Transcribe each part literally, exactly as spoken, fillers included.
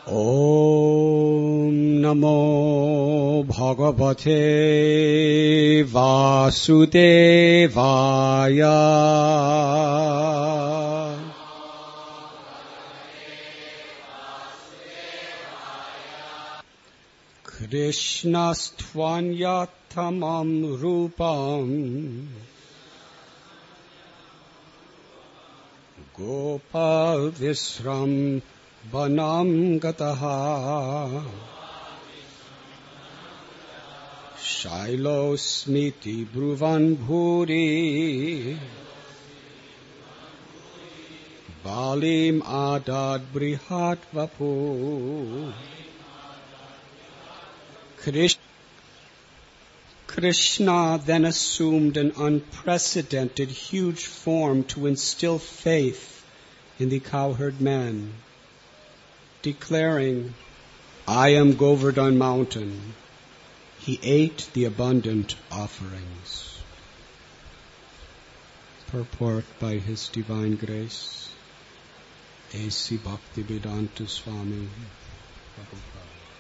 Om Namo Bhagavate Vasudevaya. Krishnastvanyatamam Rupam Gopal Visram Banam Gataha Shailo Smiti Bruvan Bhuri Balim Adad Brihat Vapu. Krishna then assumed an unprecedented huge form to instill faith in the cowherd man, declaring, I am Govardhan mountain. He ate the abundant offerings. Purport by His Divine Grace, A C Bhaktivedanta Swami Prabhupada.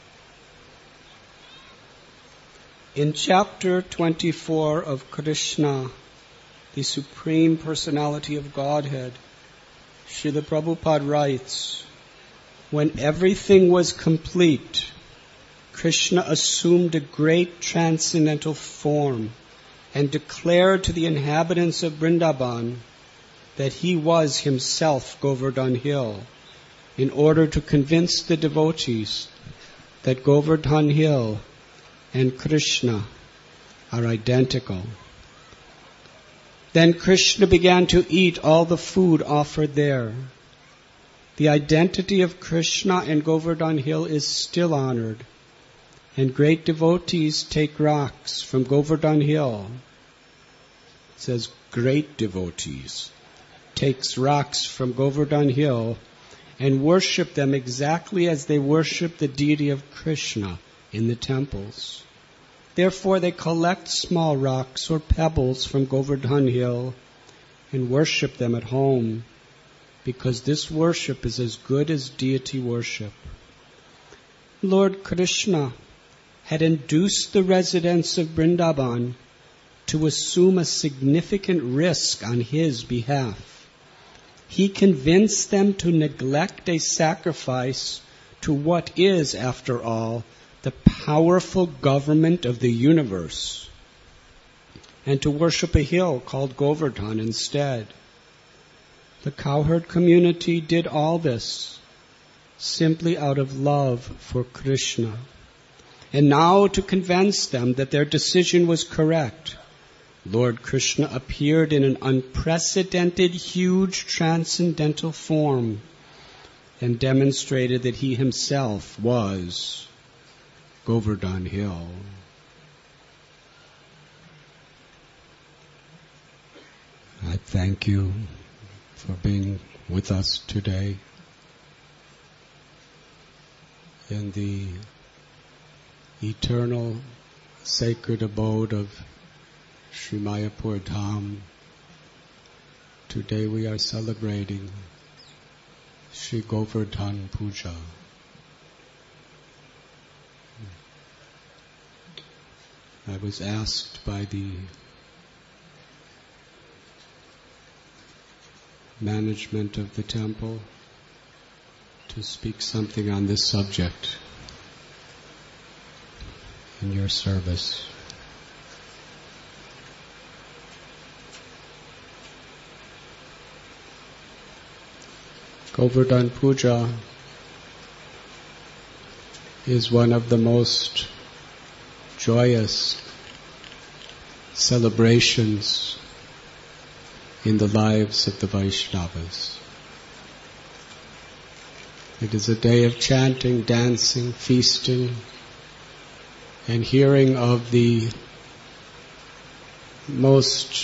In chapter twenty-four of Krishna, the Supreme Personality of Godhead, Srila Prabhupada writes, when everything was complete, Krishna assumed a great transcendental form and declared to the inhabitants of Vrindavan that he was himself Govardhan Hill, in order to convince the devotees that Govardhan Hill and Krishna are identical. Then Krishna began to eat all the food offered there. The identity of Krishna and Govardhan Hill is still honored, and great devotees take rocks from Govardhan Hill. It says great devotees takes rocks from Govardhan Hill and worship them exactly as they worship the deity of Krishna in the temples. Therefore they collect small rocks or pebbles from Govardhan Hill and worship them at home, because this worship is as good as deity worship. Lord Krishna had induced the residents of Vrindavan to assume a significant risk on his behalf. He convinced them to neglect a sacrifice to what is, after all, the powerful government of the universe, and to worship a hill called Govardhan instead. The cowherd community did all this simply out of love for Krishna. And now, to convince them that their decision was correct, Lord Krishna appeared in an unprecedented, huge, transcendental form and demonstrated that he himself was Govardhan Hill. I thank you for being with us today in the eternal sacred abode of Sri Mayapur Dham. Today we are celebrating Sri Govardhan Puja. I was asked by the management of the temple to speak something on this subject in your service. Govardhan Puja is one of the most joyous celebrations in the lives of the Vaishnavas. It is a day of chanting, dancing, feasting, and hearing of the most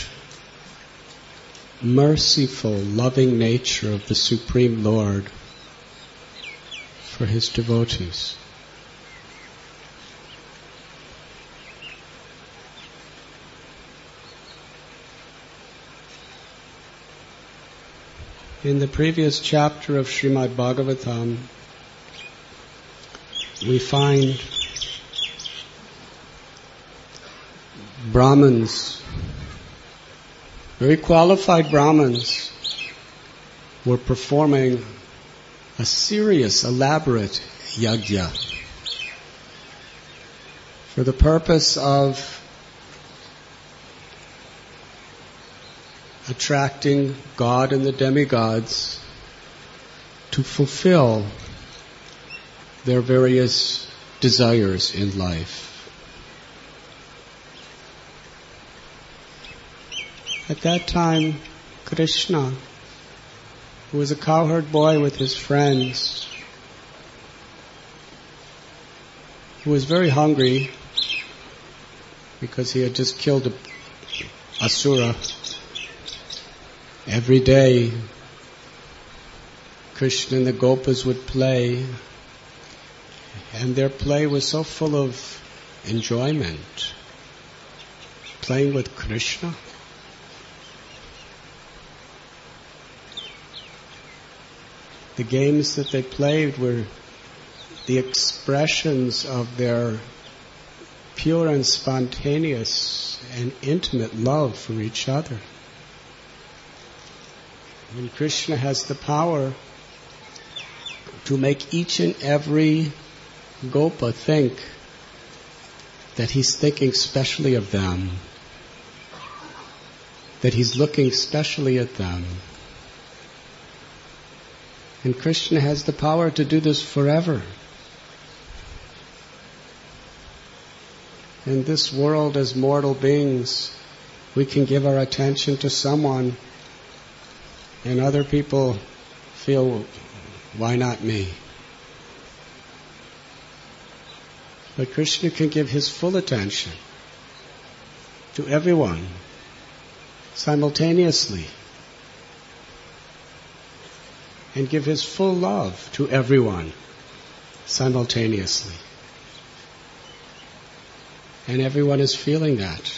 merciful, loving nature of the Supreme Lord for His devotees. In the previous chapter of Srimad Bhagavatam, we find Brahmins, very qualified Brahmins, were performing a serious, elaborate yajna for the purpose of attracting God and the demigods to fulfill their various desires in life. At that time, Krishna, who was a cowherd boy with his friends, who was very hungry because he had just killed a asura. Every day, Krishna and the Gopas would play, and their play was so full of enjoyment. Playing with Krishna. The games that they played were the expressions of their pure and spontaneous and intimate love for each other. And Krishna has the power to make each and every Gopa think that he's thinking specially of them, that he's looking specially at them. And Krishna has the power to do this forever. In this world, as mortal beings, we can give our attention to someone and other people feel, why not me? But Krishna can give his full attention to everyone simultaneously and give his full love to everyone simultaneously. And everyone is feeling that.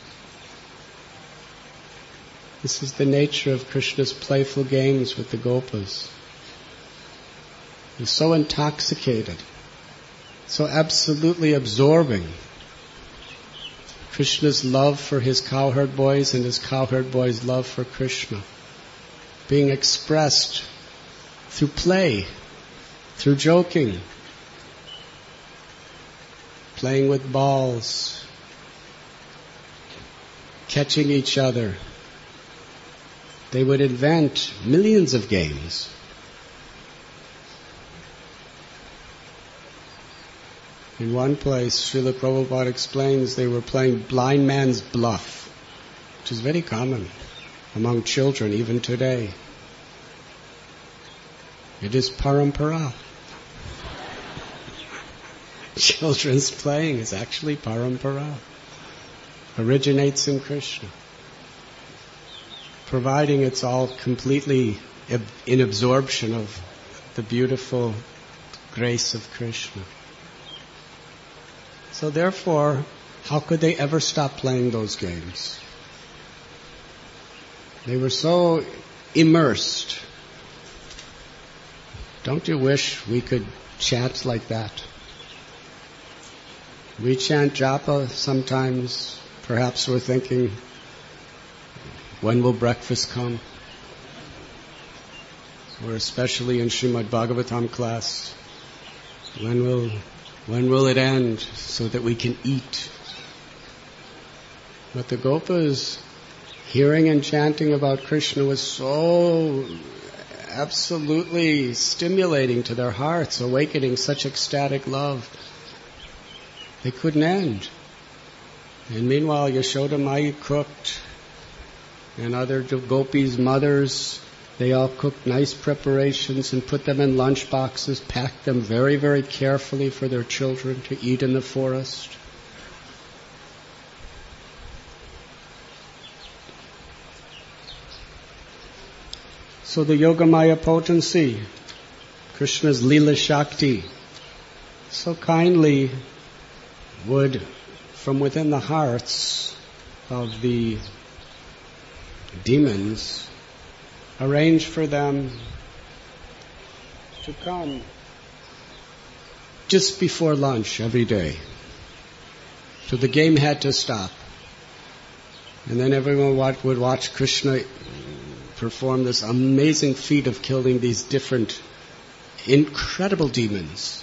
This is the nature of Krishna's playful games with the Gopas. He's so intoxicated, so absolutely absorbing. Krishna's love for his cowherd boys and his cowherd boys' love for Krishna being expressed through play, through joking, playing with balls, catching each other. They would invent millions of games. In one place, Srila Prabhupada explains they were playing blind man's bluff, which is very common among children even today. It is parampara. Children's playing is actually parampara. Originates in Krishna. Providing it's all completely in absorption of the beautiful grace of Krishna. So therefore, how could they ever stop playing those games? They were so immersed. Don't you wish we could chant like that? We chant japa sometimes. Perhaps we're thinking, when will breakfast come? Or especially in Srimad Bhagavatam class, when will when will it end so that we can eat? But the Gopas, hearing and chanting about Krishna was so absolutely stimulating to their hearts, awakening such ecstatic love. They couldn't end. And meanwhile, Yashoda Mai cooked, and other gopis' mothers, they all cooked nice preparations and put them in lunch boxes, packed them very, very carefully for their children to eat in the forest. So the Yogamaya potency, Krishna's Leela Shakti, so kindly would, from within the hearts of the demons, arrange for them to come just before lunch every day. So the game had to stop. And then everyone would watch Krishna perform this amazing feat of killing these different, incredible demons.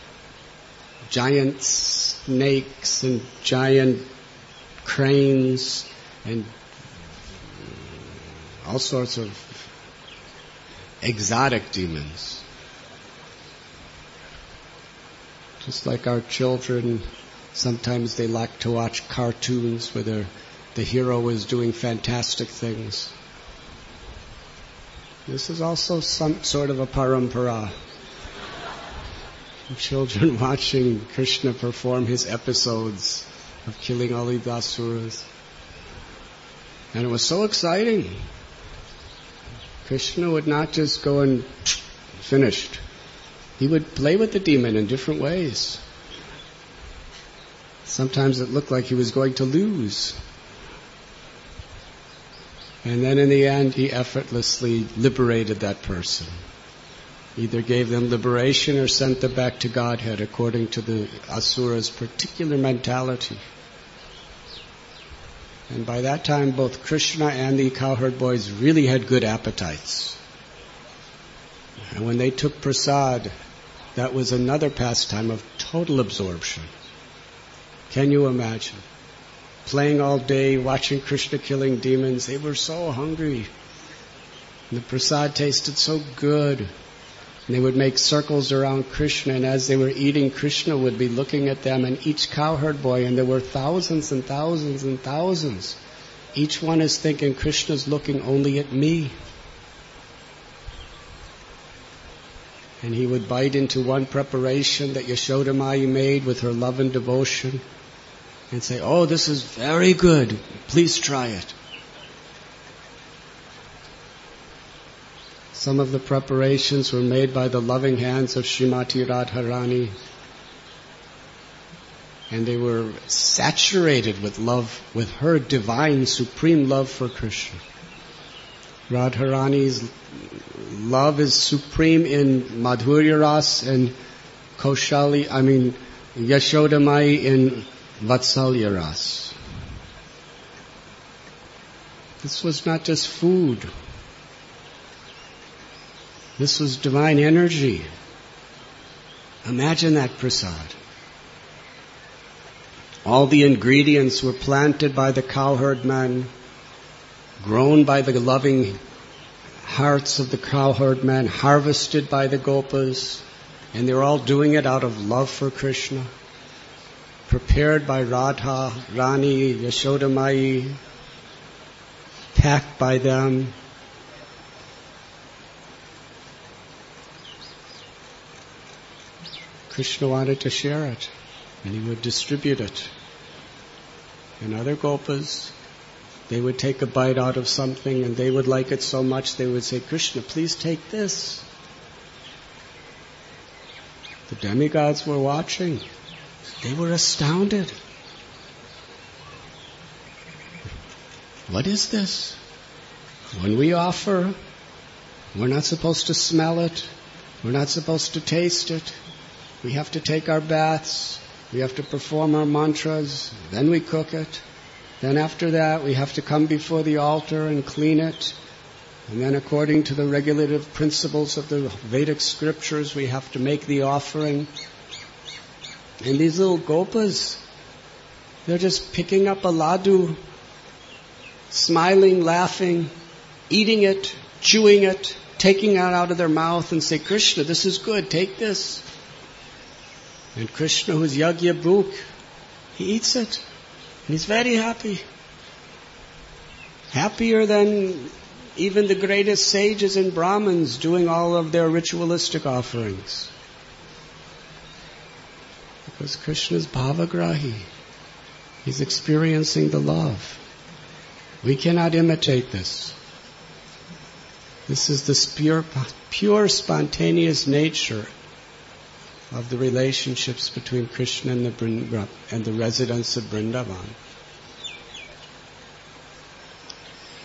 Giant snakes and giant cranes and all sorts of exotic demons. Just like our children, sometimes they like to watch cartoons where they're the hero is doing fantastic things. This is also some sort of a parampara. Children watching Krishna perform his episodes of killing all the asuras. And it was so exciting. Krishna would not just go and finished. He would play with the demon in different ways. Sometimes it looked like he was going to lose. And then in the end, he effortlessly liberated that person. Either gave them liberation or sent them back to Godhead according to the Asura's particular mentality. And by that time, both Krishna and the cowherd boys really had good appetites. And when they took prasad, that was another pastime of total absorption. Can you imagine? Playing all day, watching Krishna killing demons. They were so hungry. And the prasad tasted so good. And they would make circles around Krishna, and as they were eating, Krishna would be looking at them, and each cowherd boy, and there were thousands and thousands and thousands. Each one is thinking, Krishna's looking only at me. And he would bite into one preparation that Yashoda Mai made with her love and devotion, and say, oh, this is very good. Please try it. Some of the preparations were made by the loving hands of Srimati Radharani. And they were saturated with love, with her divine, supreme love for Krishna. Radharani's love is supreme in Madhurya Ras and Kaushali, I mean, Yashoda Mai in Vatsalya Ras. This was not just food. This was divine energy. Imagine that prasad. All the ingredients were planted by the cowherd men, grown by the loving hearts of the cowherd men, harvested by the gopas, and they're all doing it out of love for Krishna. Prepared by Radha, Rani, Yashoda Mai, packed by them. Krishna wanted to share it, and he would distribute it. And other gopas, they would take a bite out of something, and they would like it so much, they would say, Krishna, please take this. The demigods were watching. They were astounded. What is this? When we offer, we're not supposed to smell it. We're not supposed to taste it. We have to take our baths. We have to perform our mantras. Then we cook it. Then after that, we have to come before the altar and clean it. And then according to the regulative principles of the Vedic scriptures, we have to make the offering. And these little gopas, they're just picking up a laddu, smiling, laughing, eating it, chewing it, taking it out of their mouth and say, Krishna, this is good, take this. And Krishna, who's Yagya Bhuk, he eats it. And he's very happy. Happier than even the greatest sages and Brahmins doing all of their ritualistic offerings. Because Krishna's bhavagrahi. He's experiencing the love. We cannot imitate this. This is the pure, pure spontaneous nature of the relationships between Krishna and the, Vrindavan, and the residents of Vrindavan.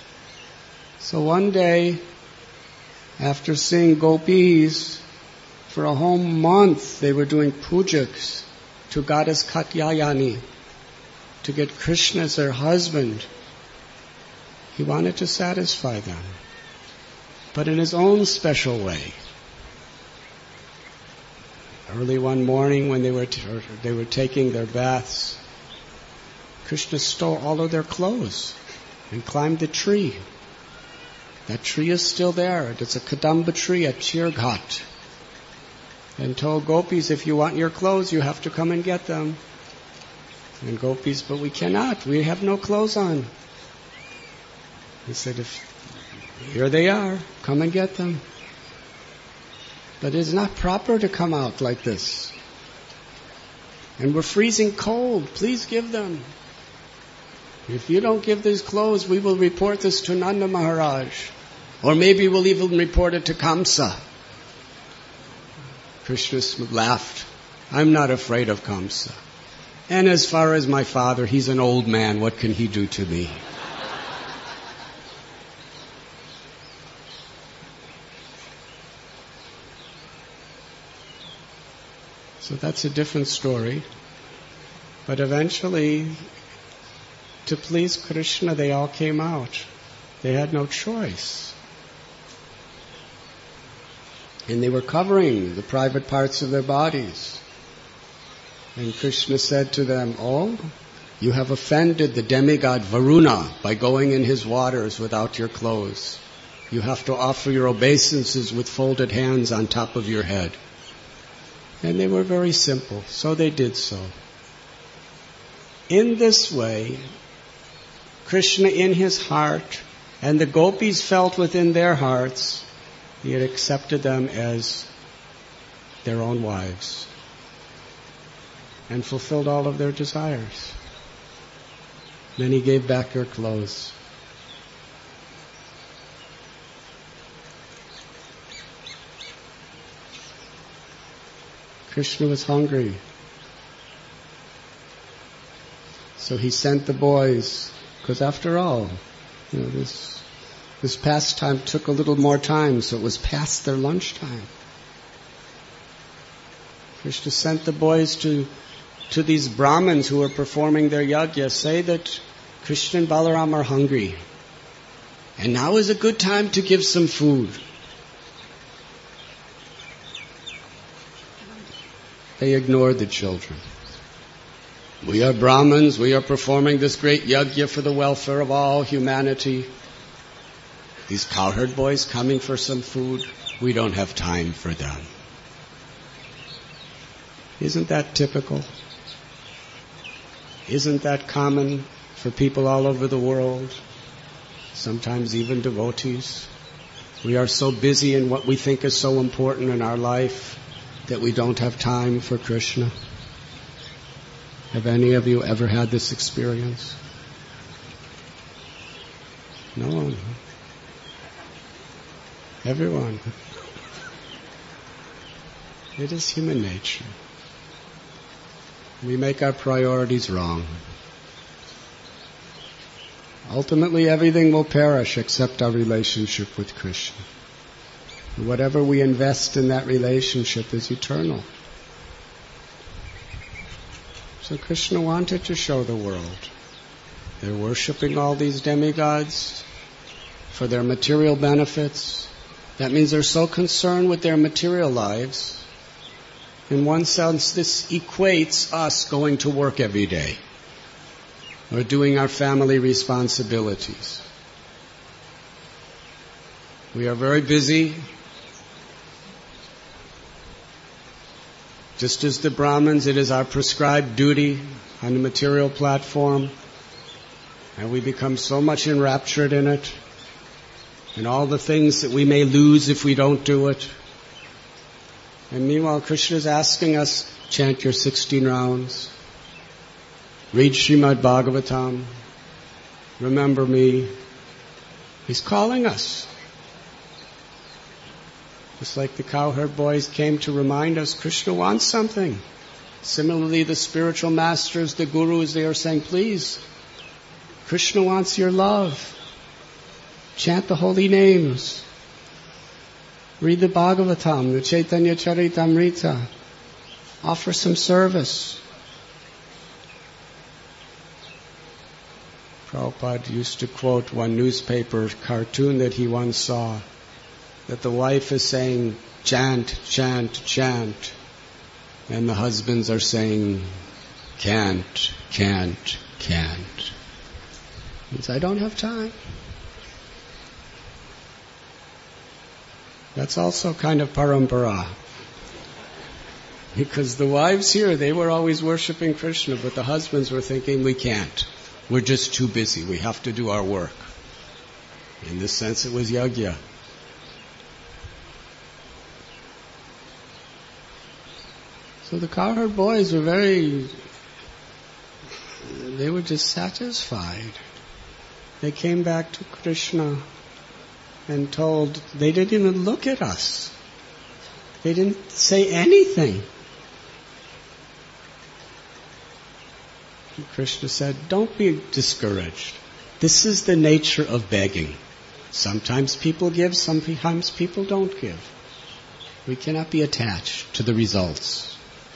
So one day, after seeing gopis For a whole month they were doing pujas to goddess Katyayani to get Krishna as their husband. He wanted to satisfy them, but in his own special way. Early one morning when they were t- they were taking their baths, Krishna stole all of their clothes and climbed the tree. That tree is still there. It's a Kadamba tree at Chirghat. And told gopis, if you want your clothes, you have to come and get them. And gopis, but we cannot. We have no clothes on. He said, if here they are, come and get them. But it's not proper to come out like this. And we're freezing cold. Please give them. If you don't give these clothes, we will report this to Nanda Maharaj. Or maybe we'll even report it to Kamsa. Krishna laughed. I'm not afraid of Kamsa. And as far as my father, he's an old man. What can he do to me? So that's a different story. But eventually, to please Krishna, they all came out. They had no choice. And they were covering the private parts of their bodies. And Krishna said to them, oh, you have offended the demigod Varuna by going in his waters without your clothes. You have to offer your obeisances with folded hands on top of your head. And they were very simple, so they did so. In this way, Krishna in his heart, and the gopis felt within their hearts, he had accepted them as their own wives and fulfilled all of their desires. Then he gave back their clothes. Krishna was hungry. So he sent the boys, because after all, you know, this this pastime took a little more time, so it was past their lunchtime. Krishna sent the boys to to these Brahmins who were performing their yajna, say that Krishna and Balaram are hungry. And now is a good time to give some food. They ignored the children. We are Brahmins, we are performing this great yajna for the welfare of all humanity. These cowherd boys coming for some food, we don't have time for them. Isn't that typical? Isn't that common for people all over the world? Sometimes even devotees. We are so busy in what we think is so important in our life that we don't have time for Krishna. Have any of you ever had this experience? No one. Everyone. It is human nature. We make our priorities wrong. Ultimately, everything will perish except our relationship with Krishna. Whatever we invest in that relationship is eternal. So Krishna wanted to show the world. They're worshipping all these demigods for their material benefits. That means they're so concerned with their material lives. In one sense, this equates us going to work every day or doing our family responsibilities. We are very busy. Just as the Brahmins, it is our prescribed duty on the material platform, and we become so much enraptured in it, and all the things that we may lose if we don't do it. And meanwhile, Krishna is asking us, chant your sixteen rounds, read Srimad Bhagavatam, remember me. He's calling us. Just like the cowherd boys came to remind us, Krishna wants something. Similarly, the spiritual masters, the gurus, they are saying, please, Krishna wants your love. Chant the holy names. Read the Bhagavatam, the Chaitanya Charitamrita. Offer some service. Prabhupada used to quote one newspaper cartoon that he once saw, that the wife is saying, chant, chant, chant, and the husbands are saying, can't, can't, can't. He says, I don't have time. That's also kind of parampara. Because the wives here, they were always worshipping Krishna, but the husbands were thinking, we can't. We're just too busy. We have to do our work. In this sense, it was yajna. So the cowherd boys were very, they were just satisfied. They came back to Krishna and told, they didn't even look at us. They didn't say anything. And Krishna said, don't be discouraged. This is the nature of begging. Sometimes people give, sometimes people don't give. We cannot be attached to the results.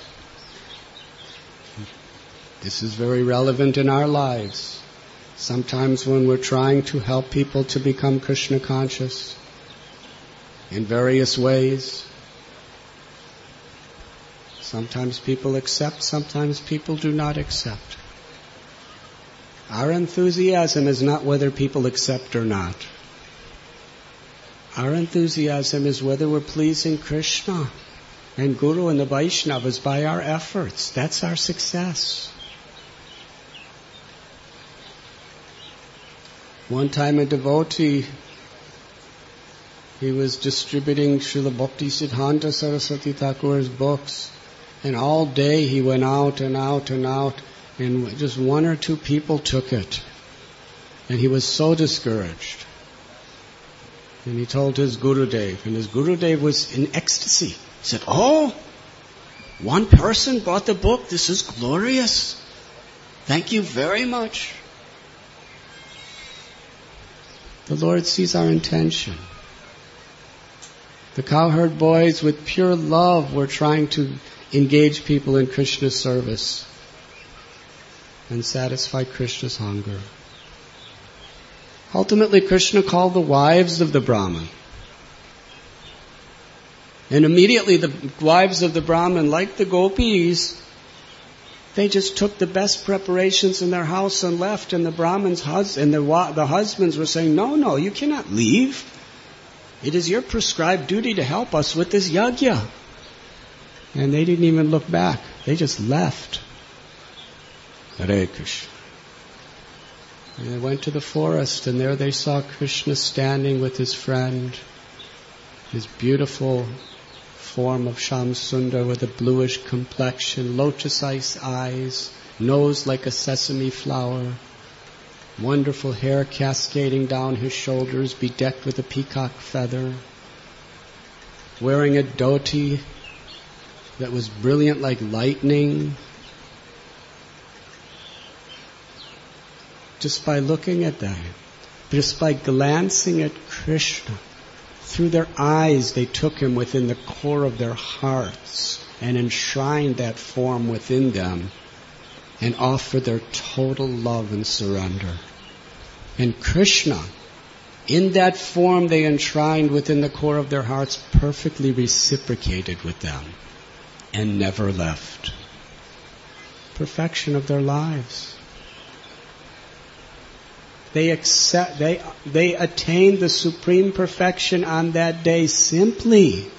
This is very relevant in our lives. Sometimes when we're trying to help people to become Krishna conscious in various ways, sometimes people accept, sometimes people do not accept. Our enthusiasm is not whether people accept or not. Our enthusiasm is whether we're pleasing Krishna and Guru and the Vaishnavas by our efforts. That's our success. One time a devotee, he was distributing Srila Bhakti Siddhanta Saraswati Thakur's books, and all day he went out and out and out, and just one or two people took it. And he was so discouraged. And he told his Gurudev, and his Gurudev was in ecstasy. He said, oh, one person bought the book, this is glorious. Thank you very much. The Lord sees our intention. The cowherd boys, with pure love, were trying to engage people in Krishna's service and satisfy Krishna's hunger. Ultimately, Krishna called the wives of the Brahmin. And immediately the wives of the Brahmin, like the gopis, they just took the best preparations in their house and left, and the Brahmins hus- and the, wa- the husbands were saying, no, no, you cannot leave. It is your prescribed duty to help us with this yajna. And they didn't even look back. They just left. Hare Krishna. And they went to the forest, and there they saw Krishna standing with his friend, his beautiful form of Sham Sundar with a bluish complexion, lotus-ice eyes, nose like a sesame flower, wonderful hair cascading down his shoulders, bedecked with a peacock feather, wearing a dhoti that was brilliant like lightning. Just by looking at that, just by glancing at Krishna, through their eyes they took him within the core of their hearts and enshrined that form within them and offered their total love and surrender. And Krishna, in that form they enshrined within the core of their hearts, perfectly reciprocated with them and never left. Perfection of their lives. They accept, they, they attained the supreme perfection on that day simply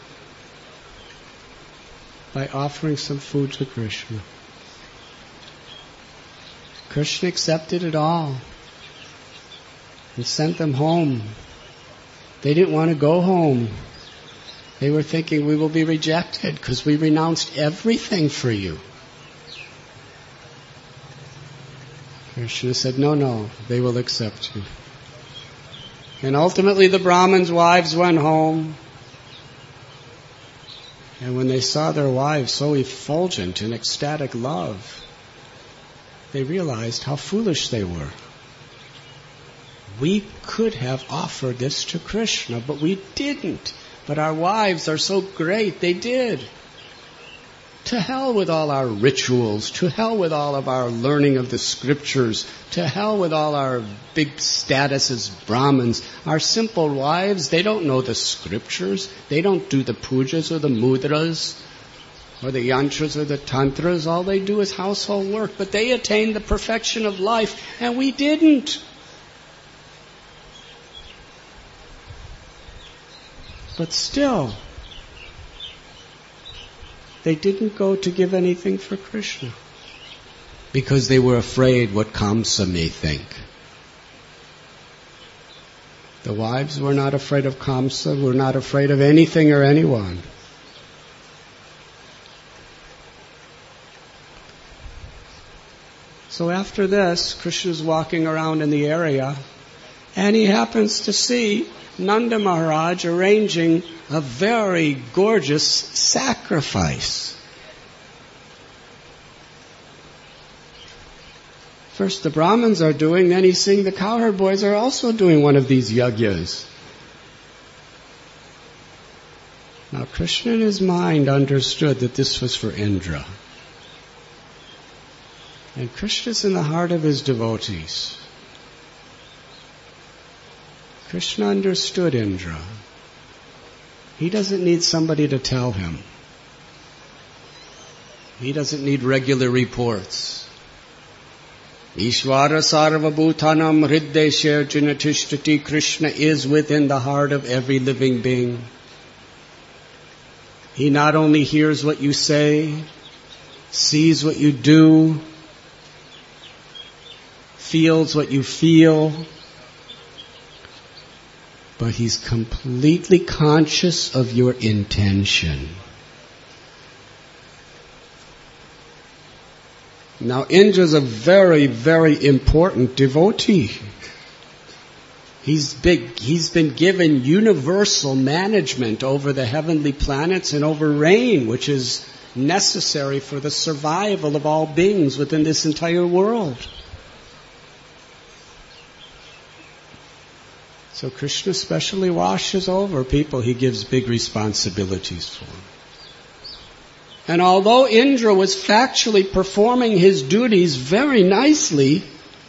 by offering some food to Krishna. Krishna accepted it all and sent them home. They didn't want to go home. They were thinking, we will be rejected because we renounced everything for you. Krishna said, no, no, they will accept you. And ultimately the Brahmins' wives went home. And when they saw their wives so effulgent in ecstatic love, they realized how foolish they were. We could have offered this to Krishna, but we didn't. But our wives are so great, they did. To hell with all our rituals, to hell with all of our learning of the scriptures, to hell with all our big status as Brahmins. Our simple wives, they don't know the scriptures, they don't do the pujas or the mudras, or the yantras or the tantras. All they do is household work, but they attained the perfection of life, and we didn't. But still, they didn't go to give anything for Krishna because they were afraid what Kamsa may think. The wives were not afraid of Kamsa, were not afraid of anything or anyone. So after this, Krishna's walking around in the area, and he happens to see Nanda Maharaj arranging a very gorgeous sacrifice. First the Brahmins are doing, then he's seeing the cowherd boys are also doing one of these yagyas. Now Krishna in his mind understood that this was for Indra. And Krishna's in the heart of his devotees. Krishna understood Indra. He doesn't need somebody to tell him. He doesn't need regular reports. Ishvara sarvabhutanam hriddeshe arjuna tishtati. Krishna is within the heart of every living being. He not only hears what you say, sees what you do, feels what you feel, but he's completely conscious of your intention. Now Indra's a very, very important devotee. He's big, he's been given universal management over the heavenly planets and over rain, which is necessary for the survival of all beings within this entire world. So Krishna specially washes over people he gives big responsibilities for. And although Indra was factually performing his duties very nicely,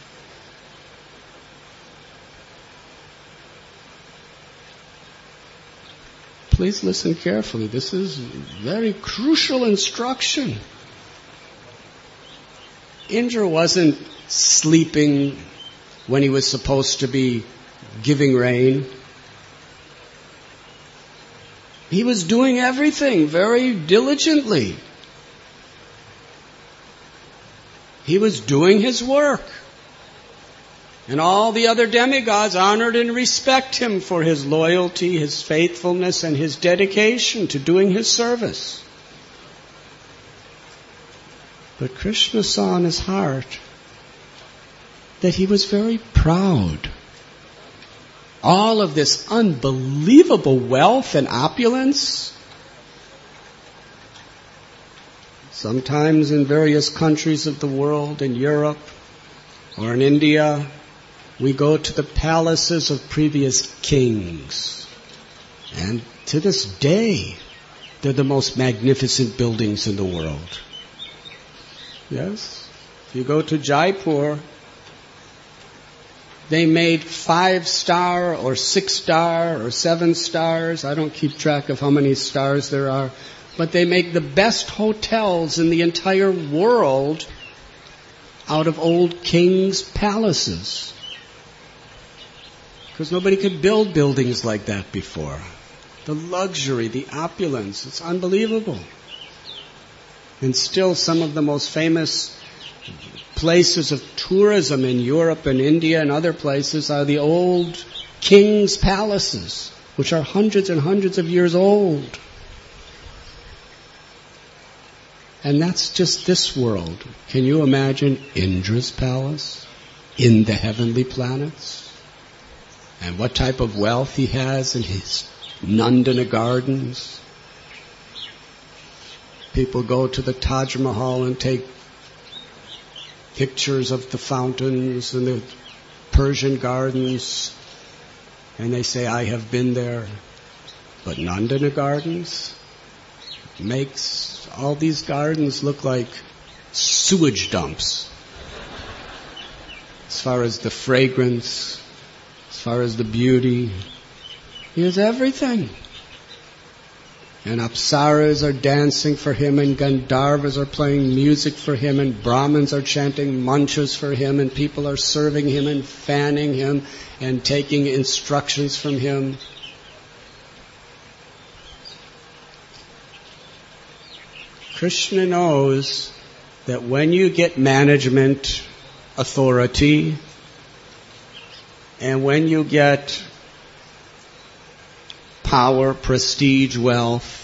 please listen carefully. This is very crucial instruction. Indra wasn't sleeping when he was supposed to be giving rain. He was doing everything very diligently. He was doing his work. And all the other demigods honored and respect him for his loyalty, his faithfulness, and his dedication to doing his service. But Krishna saw in his heart that he was very proud. All of this unbelievable wealth and opulence. Sometimes in various countries of the world, in Europe or in India, we go to the palaces of previous kings. And to this day, they're the most magnificent buildings in the world. Yes? If you go to Jaipur, they made five star or six star or seven stars. I don't keep track of how many stars there are. But they make the best hotels in the entire world out of old kings' palaces. Because nobody could build buildings like that before. The luxury, the opulence, it's unbelievable. And still some of the most famous places of tourism in Europe and India and other places are the old kings' palaces, which are hundreds and hundreds of years old. And that's just this world. Can you imagine Indra's palace in the heavenly planets? And what type of wealth he has in his Nandana gardens? People go to the Taj Mahal and take pictures of the fountains and the Persian gardens, and they say, I have been there. But Nandana Gardens makes all these gardens look like sewage dumps. As far as the fragrance, as far as the beauty, he has everything. And Apsaras are dancing for him, and Gandharvas are playing music for him, and Brahmins are chanting mantras for him, and people are serving him and fanning him and taking instructions from him. Krishna knows that when you get management authority and when you get power, prestige, wealth,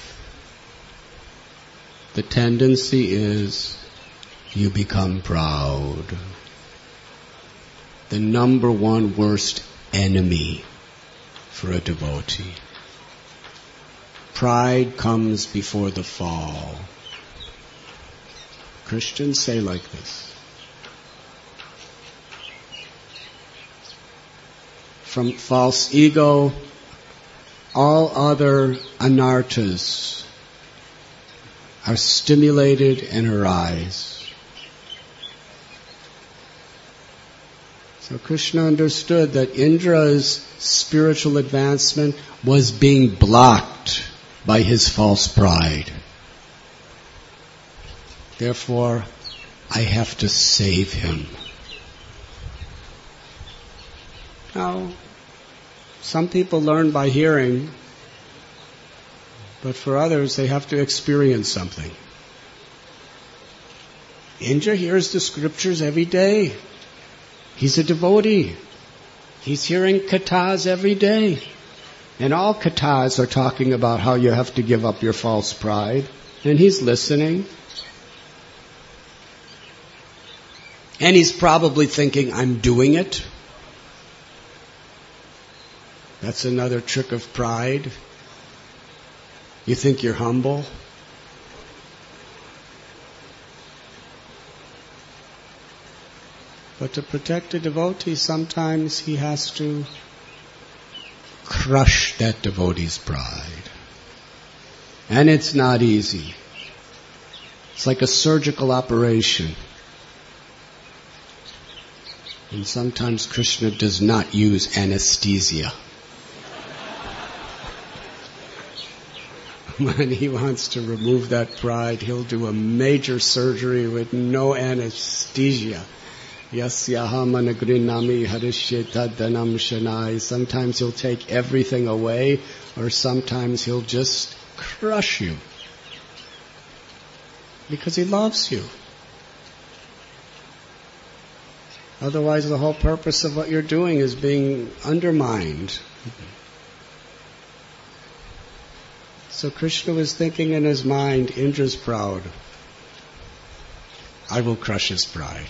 the tendency is you become proud. The number one worst enemy for a devotee. Pride comes before the fall. Christians say like this. From false ego, all other anarthas are stimulated and arise. So Krishna understood that Indra's spiritual advancement was being blocked by his false pride. Therefore, I have to save him. Now, some people learn by hearing, but for others, they have to experience something. Indra hears the scriptures every day. He's a devotee. He's hearing kathas every day. And all kathas are talking about how you have to give up your false pride. And he's listening. And he's probably thinking, I'm doing it. That's another trick of pride. You think you're humble. But to protect a devotee, sometimes he has to crush that devotee's pride. And it's not easy. It's like a surgical operation. And sometimes Krishna does not use anesthesia. When he wants to remove that pride, he'll do a major surgery with no anesthesia. Yasyaha managrinami harishyeta dhanam shanai. Sometimes he'll take everything away, or sometimes he'll just crush you. Because he loves you. Otherwise, the whole purpose of what you're doing is being undermined. So Krishna was thinking in his mind, Indra's proud. I will crush his pride.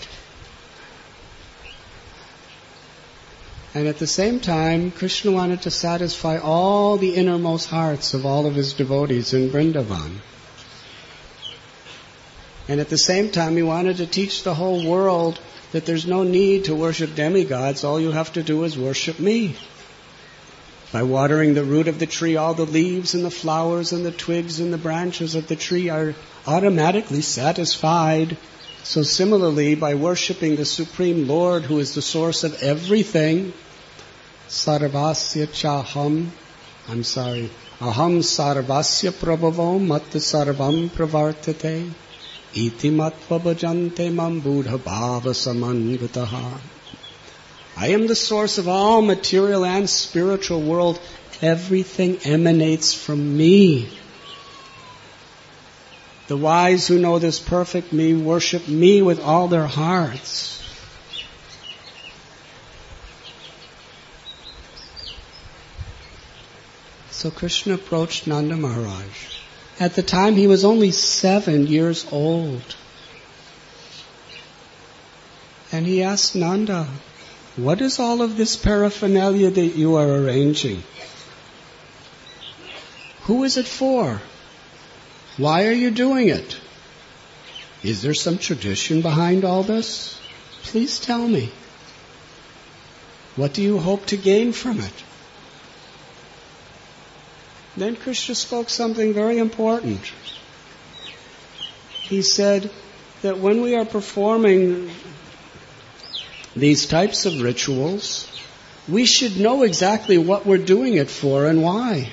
And at the same time, Krishna wanted to satisfy all the innermost hearts of all of his devotees in Vrindavan. And at the same time, he wanted to teach the whole world that there's no need to worship demigods. All you have to do is worship me. By watering the root of the tree, all the leaves and the flowers and the twigs and the branches of the tree are automatically satisfied. So similarly, by worshiping the Supreme Lord, who is the source of everything, sarvasya chaham, I'm sorry, aham sarvasya prabhavo matta sarvam pravartate, iti matva bhajante mam buddha bhava samanvitaha. I am the source of all material and spiritual world. Everything emanates from me. The wise who know this perfect me worship me with all their hearts. So Krishna approached Nanda Maharaj. At the time he was only seven years old. And he asked Nanda, what is all of this paraphernalia that you are arranging? Who is it for? Why are you doing it? Is there some tradition behind all this? Please tell me. What do you hope to gain from it? Then Krishna spoke something very important. He said that when we are performing these types of rituals, we should know exactly what we're doing it for and why.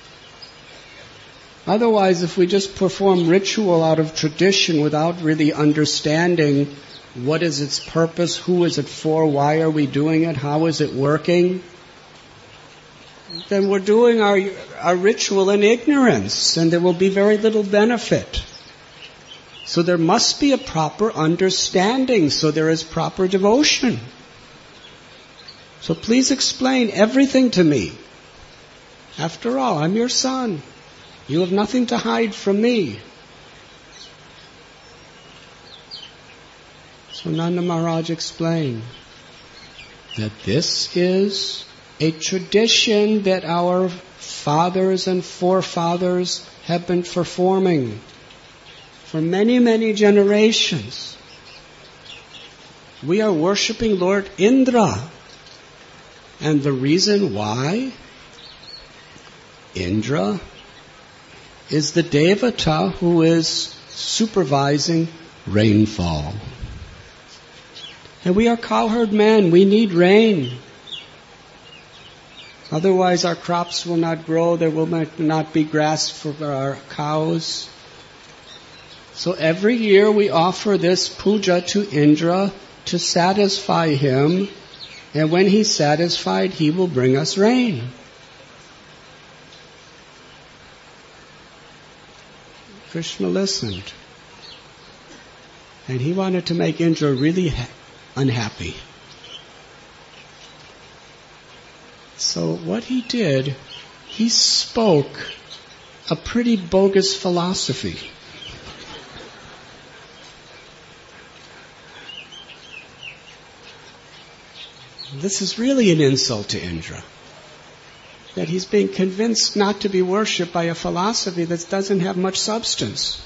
Otherwise, if we just perform ritual out of tradition without really understanding what is its purpose, who is it for, why are we doing it, how is it working, then we're doing our, our ritual in ignorance, and there will be very little benefit. So there must be a proper understanding, so there is proper devotion. So please explain everything to me. After all, I'm your son. You have nothing to hide from me. So Nanda Maharaj explained that this is a tradition that our fathers and forefathers have been performing for many, many generations. We are worshipping Lord Indra. And the reason why? Indra is the devata who is supervising rainfall. And we are cowherd men. We need rain. Otherwise our crops will not grow. There will not be grass for our cows. So every year we offer this puja to Indra to satisfy him. And when he's satisfied, he will bring us rain. Krishna listened. And he wanted to make Indra really ha- unhappy. So what he did, he spoke a pretty bogus philosophy. This is really an insult to Indra. That he's being convinced not to be worshipped by a philosophy that doesn't have much substance.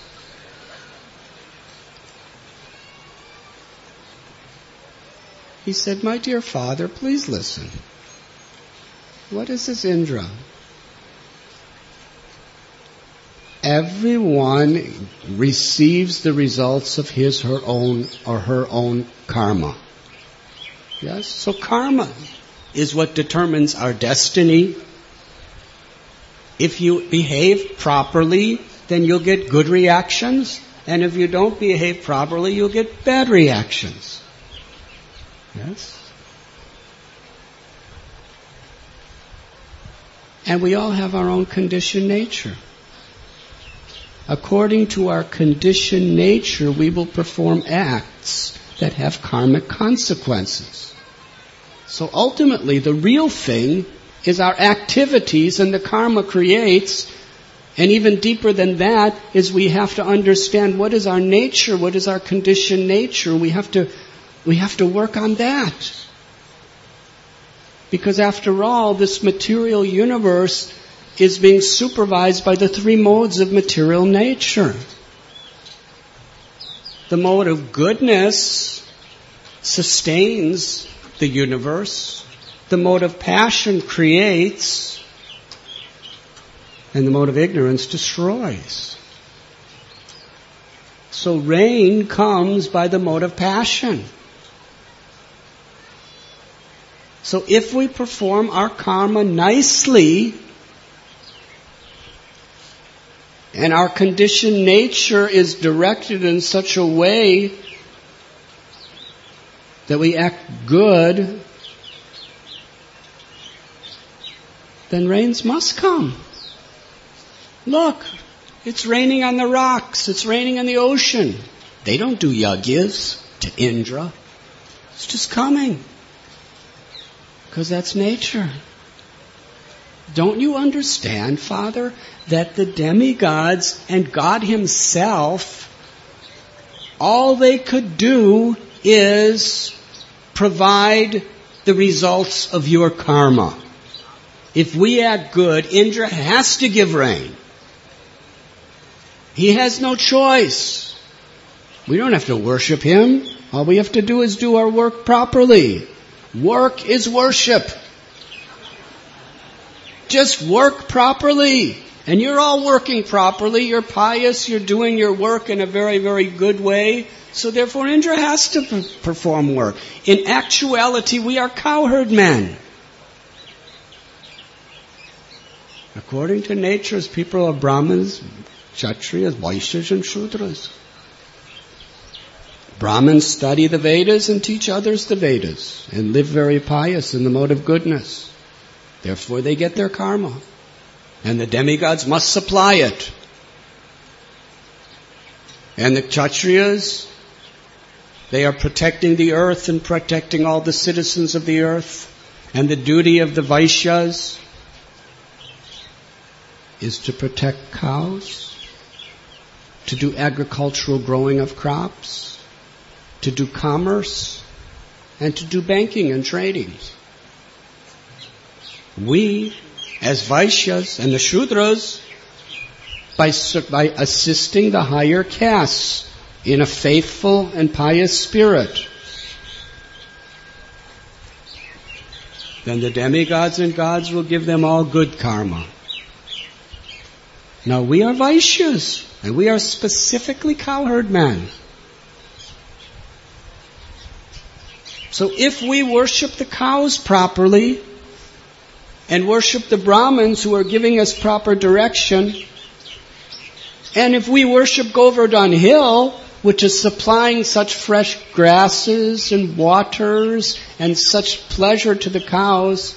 He said, "My dear father, please listen. What is this Indra? Everyone receives the results of his, her own, or her own karma. Yes? So karma is what determines our destiny. If you behave properly, then you'll get good reactions. And if you don't behave properly, you'll get bad reactions. Yes? And we all have our own conditioned nature. According to our conditioned nature, we will perform acts that have karmic consequences. So ultimately, the real thing is our activities and the karma creates. And even deeper than that is we have to understand what is our nature, what is our conditioned nature. We have to, we have to work on that. Because after all, this material universe is being supervised by the three modes of material nature. The mode of goodness sustains the universe. The mode of passion creates. And the mode of ignorance destroys. So rain comes by the mode of passion. So if we perform our karma nicely, and our conditioned nature is directed in such a way that we act good, then rains must come. Look, it's raining on the rocks, it's raining on the ocean. They don't do yagyas to Indra. It's just coming. Because that's nature. Don't you understand, Father, that the demigods and God Himself, all they could do is provide the results of your karma. If we act good, Indra has to give rain. He has no choice. We don't have to worship him. All we have to do is do our work properly. Work is worship. Just work properly. And you're all working properly, you're pious, you're doing your work in a very, very good way. So therefore Indra has to p- perform work. In actuality, we are cowherd men. According to nature's people are Brahmins, Kshatriyas, Vaishyas and Shudras. Brahmins study the Vedas and teach others the Vedas and live very pious in the mode of goodness. Therefore they get their karma. And the demigods must supply it. And the Kshatriyas, they are protecting the earth and protecting all the citizens of the earth. And the duty of the Vaishyas is to protect cows, to do agricultural growing of crops, to do commerce, and to do banking and trading. We, as Vaishyas and the Shudras, by, by assisting the higher castes in a faithful and pious spirit, then the demigods and gods will give them all good karma. Now we are Vaishyas, and we are specifically cowherd men. So if we worship the cows properly, and worship the Brahmins who are giving us proper direction, and if we worship Govardhan Hill, which is supplying such fresh grasses and waters and such pleasure to the cows,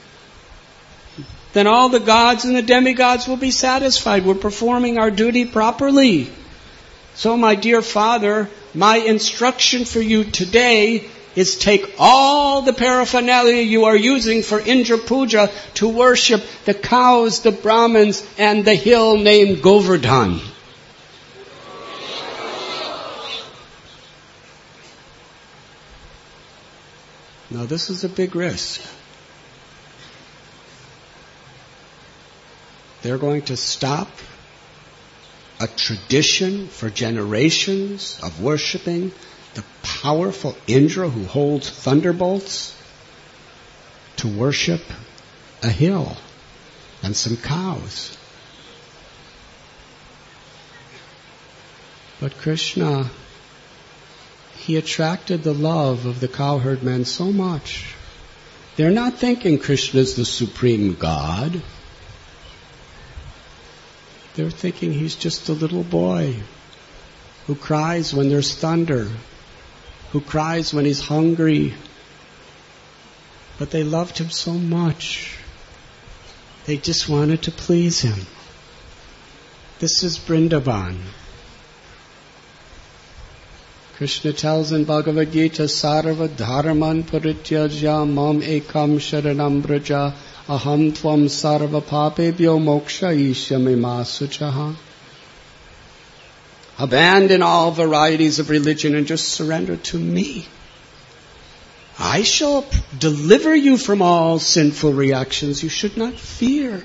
then all the gods and the demigods will be satisfied. We're performing our duty properly. So my dear Father, my instruction for you today is take all the paraphernalia you are using for Indra Puja to worship the cows, the Brahmins, and the hill named Govardhan. Now this is a big risk. They're going to stop a tradition for generations of worshiping the powerful Indra who holds thunderbolts to worship a hill and some cows. But Krishna, he attracted the love of the cowherd men so much. They're not thinking Krishna is the supreme God. They're thinking he's just a little boy who cries when there's thunder, who cries when he's hungry. But they loved him so much. They just wanted to please him. This is Vrindavan. Krishna tells in Bhagavad Gita, Sarva dharman parityajya mam ekam sharanam braja aham tvam sarva papebhyo moksha ishyamima suchaha. Abandon all varieties of religion and just surrender to me. I shall deliver you from all sinful reactions. You should not fear.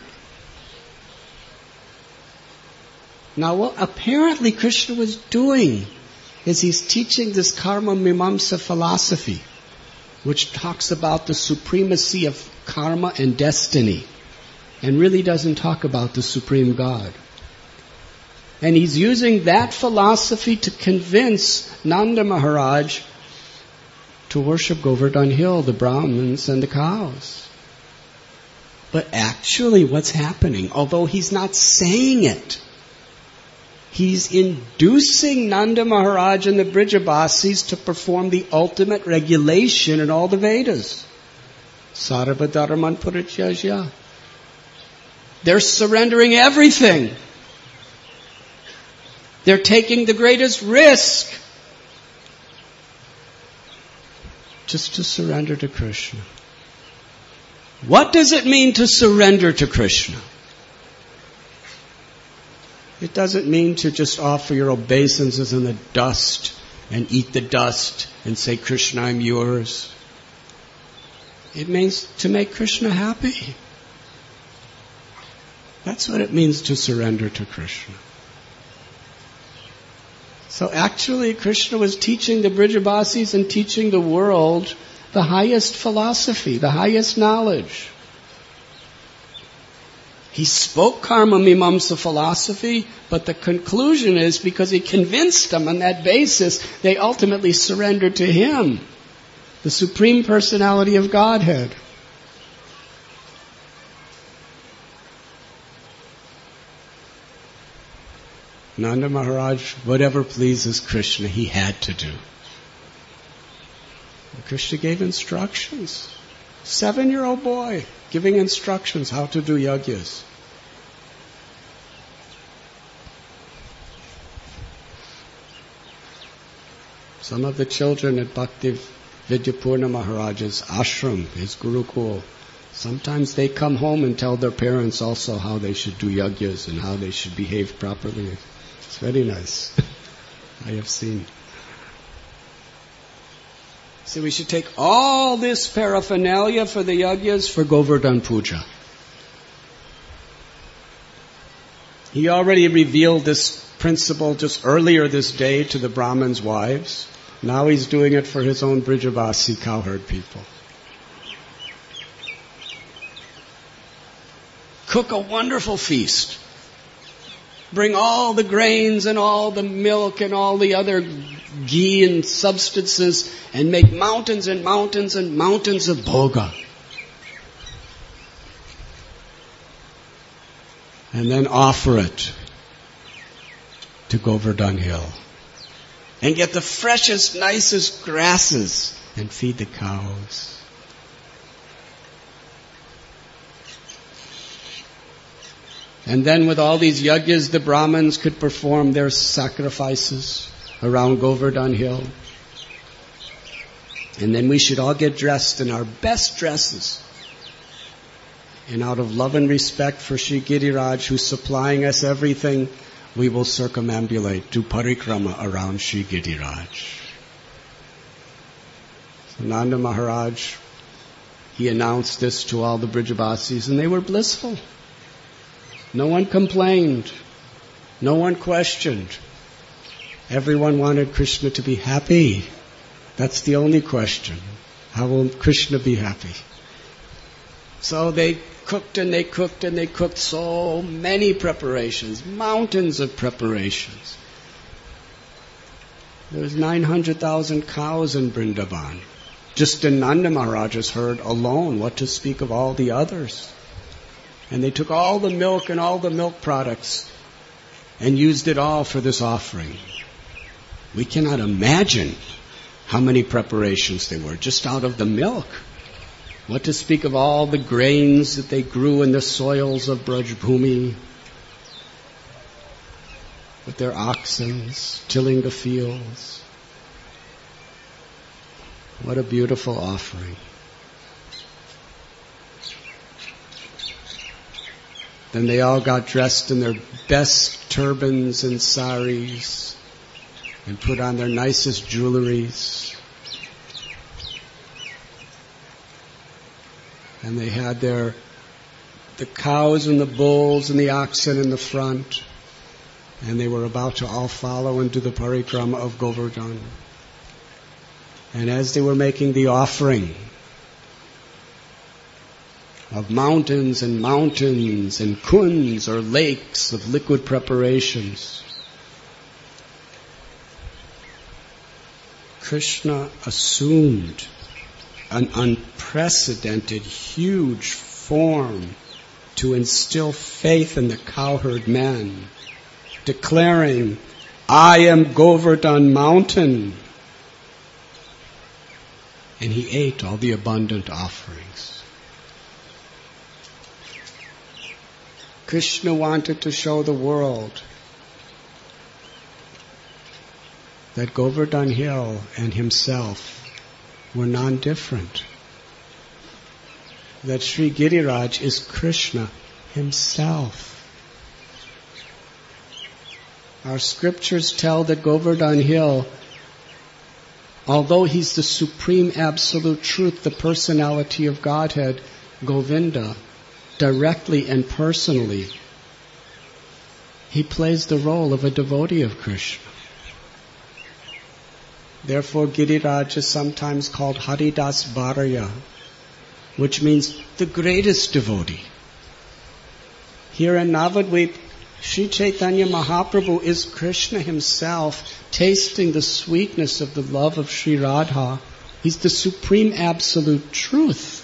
Now what apparently Krishna was doing is he's teaching this karma mimamsa philosophy, which talks about the supremacy of karma and destiny, and really doesn't talk about the supreme God. And he's using that philosophy to convince Nanda Maharaj to worship Govardhan Hill, the Brahmins and the cows. But actually what's happening, although he's not saying it, he's inducing Nanda Maharaj and the Brijabasis to perform the ultimate regulation in all the Vedas. Sarva dharman parityajya. They're surrendering everything. They're taking the greatest risk just to surrender to Krishna. What does it mean to surrender to Krishna? It doesn't mean to just offer your obeisances in the dust and eat the dust and say, Krishna, I'm yours. It means to make Krishna happy. That's what it means to surrender to Krishna. So actually, Krishna was teaching the Brijabasis and teaching the world the highest philosophy, the highest knowledge. He spoke Karma Mimamsa philosophy, but the conclusion is because he convinced them on that basis, they ultimately surrendered to him, the Supreme Personality of Godhead. Nanda Maharaj, whatever pleases Krishna, he had to do. And Krishna gave instructions. Seven-year-old boy giving instructions how to do yajnas. Some of the children at Bhakti Vidyapurna Maharaj's ashram, his Gurukul, sometimes they come home and tell their parents also how they should do yajnas and how they should behave properly. It's very nice. I have seen. So we should take all this paraphernalia for the yajnas for Govardhan Puja. He already revealed this principle just earlier this day to the Brahmins' wives. Now he's doing it for his own Brijavasi cowherd people. Cook a wonderful feast. Bring all the grains and all the milk and all the other ghee and substances and make mountains and mountains and mountains of bhoga. And then offer it to Govardhan Hill. And get the freshest, nicest grasses and feed the cows. And then with all these yajnas, the Brahmins could perform their sacrifices around Govardhan Hill. And then we should all get dressed in our best dresses. And out of love and respect for Sri Giriraj, who's supplying us everything, we will circumambulate, do parikrama around Sri Giriraj. So Nanda Maharaj, he announced this to all the Brijavasis, and they were blissful. No one complained. No one questioned. Everyone wanted Krishna to be happy. That's the only question. How will Krishna be happy? So they cooked and they cooked and they cooked so many preparations, mountains of preparations. There was nine hundred thousand cows in Vrindavan. Just in Nanda Maharaj's herd alone, what to speak of all the others. And they took all the milk and all the milk products and used it all for this offering. We cannot imagine how many preparations there were just out of the milk. What to speak of all the grains that they grew in the soils of Brajbhumi with their oxen tilling the fields. What a beautiful offering. Then they all got dressed in their best turbans and saris and put on their nicest jewelries. And they had their the cows and the bulls and the oxen in the front. And they were about to all follow into the parikrama of Govardhan. And as they were making the offering of mountains and mountains and kunds or lakes of liquid preparations, Krishna assumed an unprecedented, huge form to instill faith in the cowherd men, declaring, I am Govardhan mountain. And he ate all the abundant offerings. Krishna wanted to show the world that Govardhan Hill and himself were non-different. That Sri Giriraj is Krishna himself. Our scriptures tell that Govardhan Hill, although he's the supreme absolute truth, the personality of Godhead, Govinda, directly and personally, he plays the role of a devotee of Krishna. Therefore, Giriraj is sometimes called Haridas Bharaya, which means the greatest devotee. Here in Navadvip, Sri Chaitanya Mahaprabhu is Krishna himself, tasting the sweetness of the love of Sri Radha. He's the supreme absolute truth.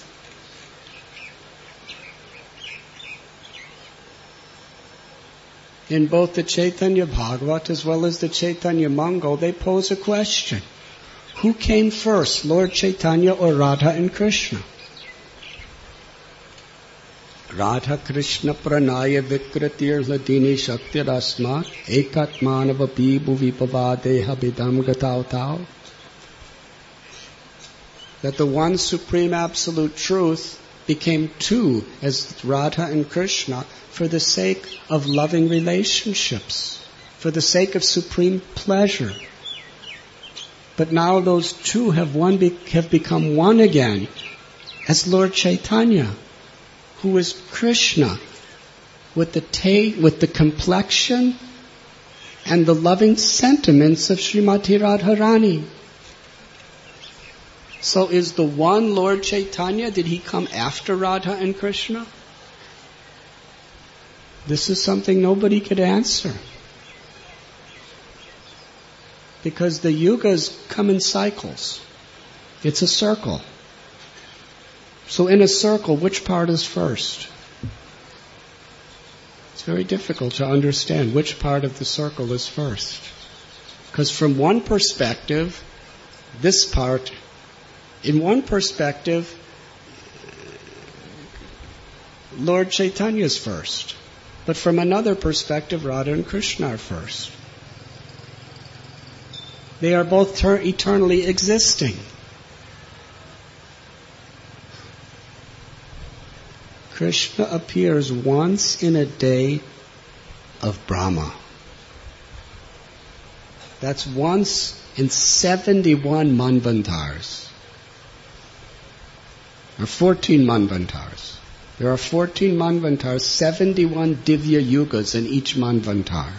In both the Chaitanya Bhagavat as well as the Chaitanya Mangal, they pose a question. Who came first, Lord Chaitanya or Radha and Krishna? Radha Krishna pranaya vikratir ladini shaktirasma ekatmanava bibhu vipavadeha bidam gatautau. That the one supreme absolute truth became two as Radha and Krishna for the sake of loving relationships, for the sake of supreme pleasure. But now those two have one be- have become one again as Lord Chaitanya, who is Krishna, with the ta- with the complexion and the loving sentiments of Srimati Radharani. So is the one Lord Chaitanya, did he come after Radha and Krishna? This is something nobody could answer. Because the yugas come in cycles. It's a circle. So in a circle, which part is first? It's very difficult to understand which part of the circle is first. Because from one perspective, this part, in one perspective, Lord Chaitanya is first. But from another perspective, Radha and Krishna are first. They are both ter- eternally existing. Krishna appears once in a day of Brahma. That's once in seventy-one manvantars. Or fourteen manvantars. There are fourteen manvantars, seventy-one divya yugas in each manvantar.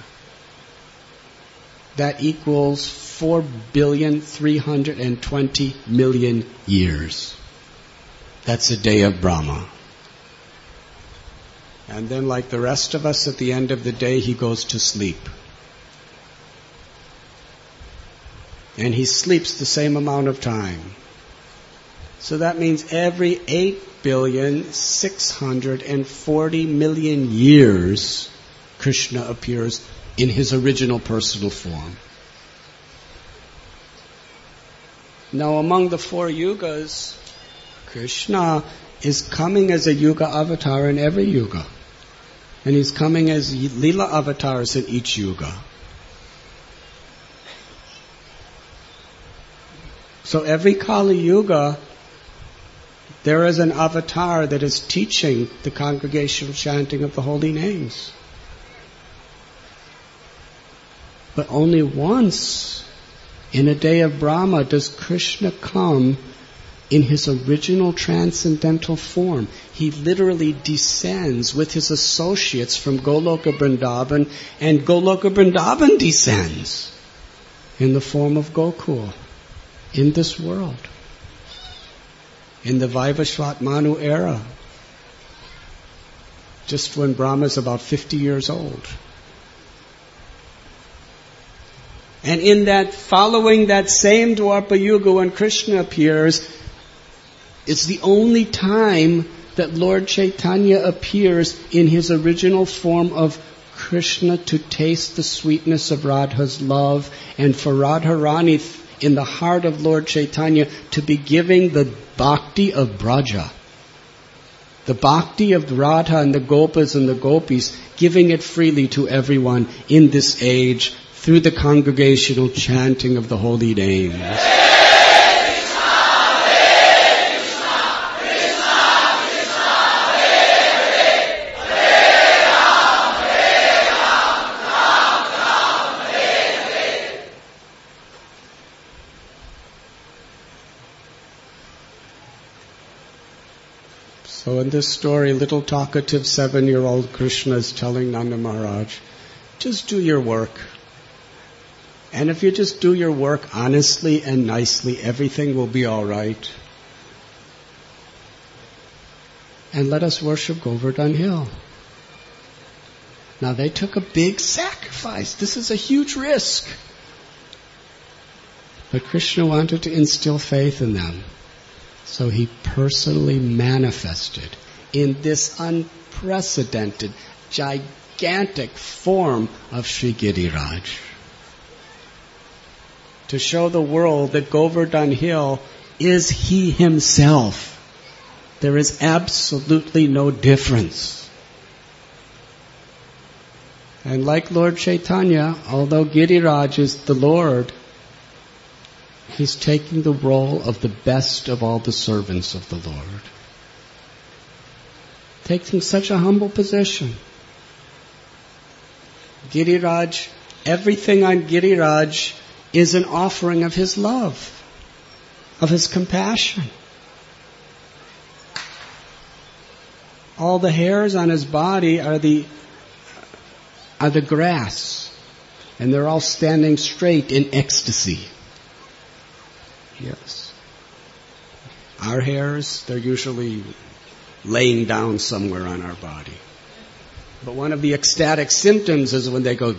That equals four billion three hundred twenty million years. That's a day of Brahma. And then, like the rest of us, at the end of the day, he goes to sleep. And he sleeps the same amount of time. So that means every eight billion six hundred forty million years, Krishna appears in his original personal form. Now, among the four yugas, Krishna is coming as a yuga avatar in every yuga. And he's coming as lila avatars in each yuga. So every Kali Yuga, there is an avatar that is teaching the congregational chanting of the holy names. But only once in a day of Brahma does Krishna come in his original transcendental form. He literally descends with his associates from Goloka Vrindavan, and Goloka Vrindavan descends in the form of Gokul in this world. In the Vaivashvat Manu era, just when Brahma is about fifty years old. And in that, following that same Dwapara Yuga when Krishna appears, it's the only time that Lord Chaitanya appears in his original form of Krishna to taste the sweetness of Radha's love, and for Radharani in the heart of Lord Chaitanya to be giving the bhakti of Braja. The bhakti of Radha and the Gopas and the Gopis, giving it freely to everyone in this age through the congregational chanting of the holy names. So in this story, little talkative seven-year-old Krishna is telling Nanda Maharaj, just do your work. And if you just do your work honestly and nicely, everything will be all right. And let us worship Govardhan Hill. Now they took a big sacrifice. This is a huge risk. But Krishna wanted to instill faith in them. So he personally manifested in this unprecedented, gigantic form of Sri Giriraj. To show the world that Govardhan Hill is he himself. There is absolutely no difference. And like Lord Chaitanya, although Giriraj is the Lord, he's taking the role of the best of all the servants of the Lord. Taking such a humble position. Giriraj, everything on Giriraj is an offering of his love, of his compassion. All the hairs on his body are the are the grass, and they're all standing straight in ecstasy. Yes. Our hairs, they're usually laying down somewhere on our body. But one of the ecstatic symptoms is when they go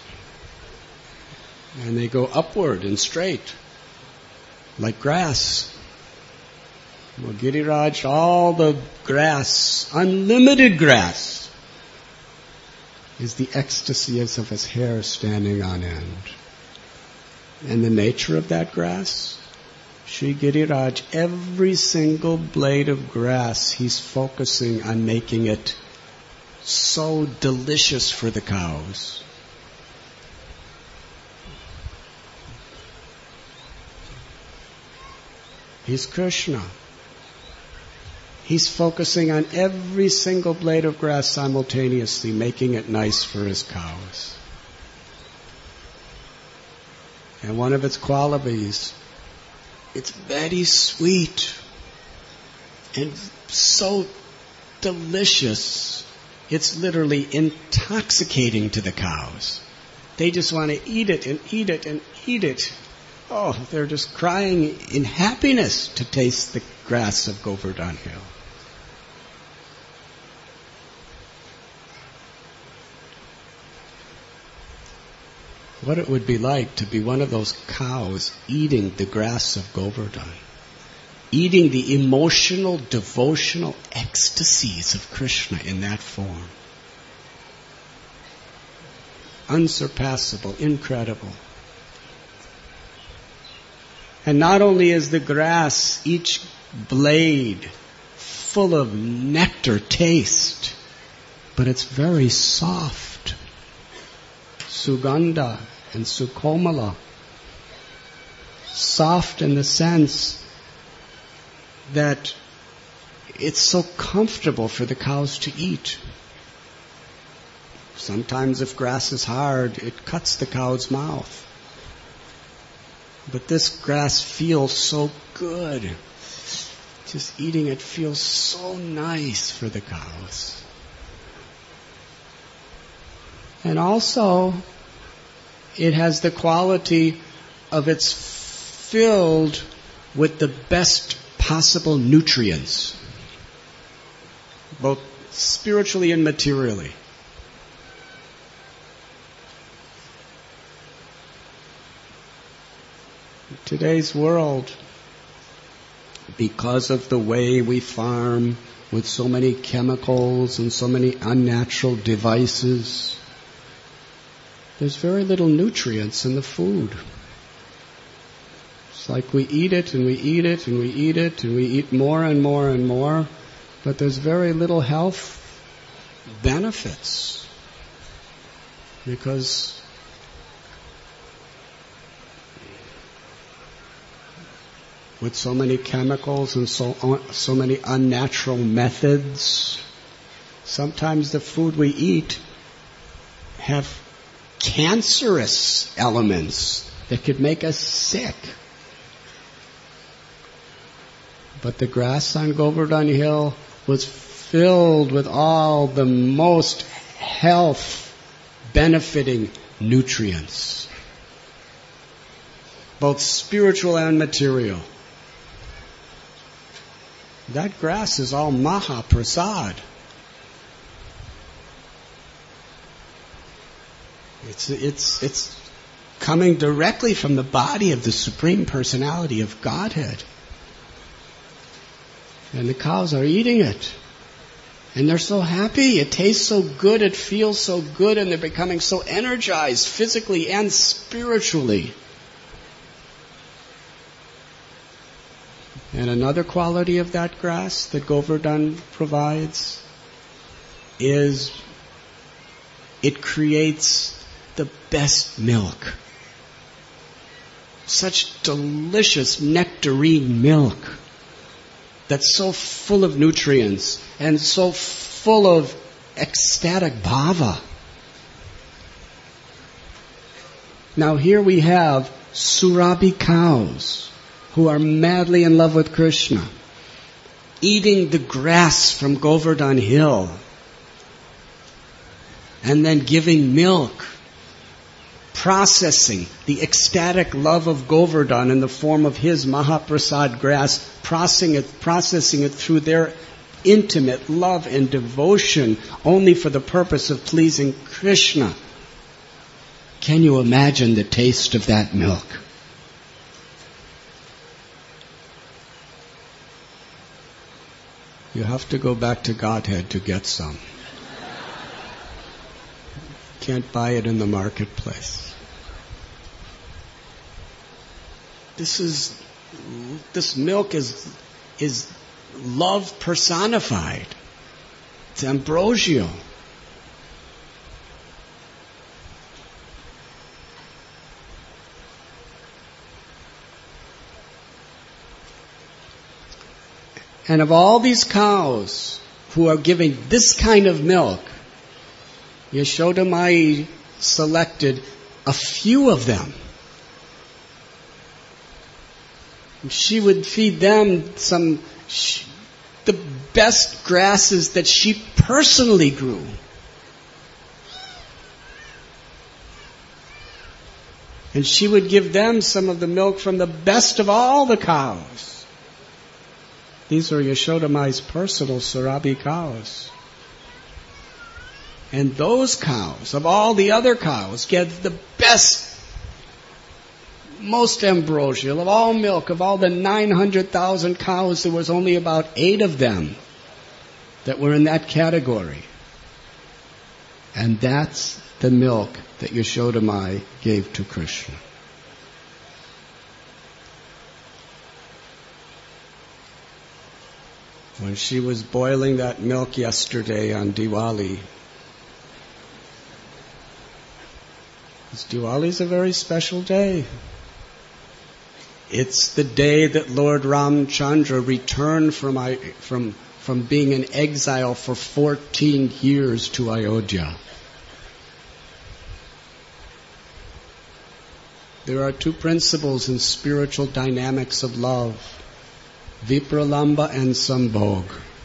and they go upward and straight, like grass. Well, Giriraj, all the grass, unlimited grass, is the ecstasy of his hair standing on end. And the nature of that grass, Sri Giriraj, every single blade of grass, he's focusing on making it so delicious for the cows. He's Krishna. He's focusing on every single blade of grass simultaneously, making it nice for his cows. And one of its qualities, it's very sweet and so delicious. It's literally intoxicating to the cows. They just want to eat it and eat it and eat it. Oh, they're just crying in happiness to taste the grass of Govardhan Hill. What it would be like to be one of those cows eating the grass of Govardhan, eating the emotional, devotional ecstasies of Krishna in that form. Unsurpassable, incredible. And not only is the grass, each blade, full of nectar taste, but it's very soft. Sugandha and sukomala. Soft in the sense that it's so comfortable for the cows to eat. Sometimes if grass is hard, it cuts the cow's mouth. But this grass feels so good. Just eating it feels so nice for the cows. And also, it has the quality of it's filled with the best possible nutrients, both spiritually and materially. Today's world, because of the way we farm with so many chemicals and so many unnatural devices, there's very little nutrients in the food. It's like we eat it and we eat it and we eat it and we eat more and more and more, but there's very little health benefits because with so many chemicals and so so many unnatural methods, sometimes the food we eat have cancerous elements that could make us sick. But the grass on Govardhan Hill was filled with all the most health-benefiting nutrients, both spiritual and material. That grass is all Mahaprasad. It's, it's, it's coming directly from the body of the Supreme Personality of Godhead. And the cows are eating it. And they're so happy. It tastes so good. It feels so good. And they're becoming so energized physically and spiritually. And another quality of that grass that Govardhan provides is it creates the best milk. Such delicious nectarine milk that's so full of nutrients and so full of ecstatic bhava. Now here we have Surabhi cows who are madly in love with Krishna, eating the grass from Govardhan Hill, and then giving milk, processing the ecstatic love of Govardhan in the form of his Mahaprasad grass, processing it, processing it through their intimate love and devotion only for the purpose of pleasing Krishna. Can you imagine the taste of that milk? You have to go back to Godhead to get some. Can't buy it in the marketplace. This is, this milk is, is love personified. It's ambrosial. And of all these cows who are giving this kind of milk, Yashoda Mai selected a few of them. She would feed them some, she, the best grasses that she personally grew. And she would give them some of the milk from the best of all the cows. These are Yashoda Mai's personal Surabhi cows. And those cows, of all the other cows, get the best, most ambrosial of all milk. Of all the nine hundred thousand cows, there was only about eight of them that were in that category. And that's the milk that Yashoda Mai gave to Krishna. When she was boiling that milk yesterday on Diwali, Diwali is a very special day. It's the day that Lord Ramchandra returned from, from, from being in exile for fourteen years to Ayodhya. There are two principles in spiritual dynamics of love: Vipralamba and Sambhog.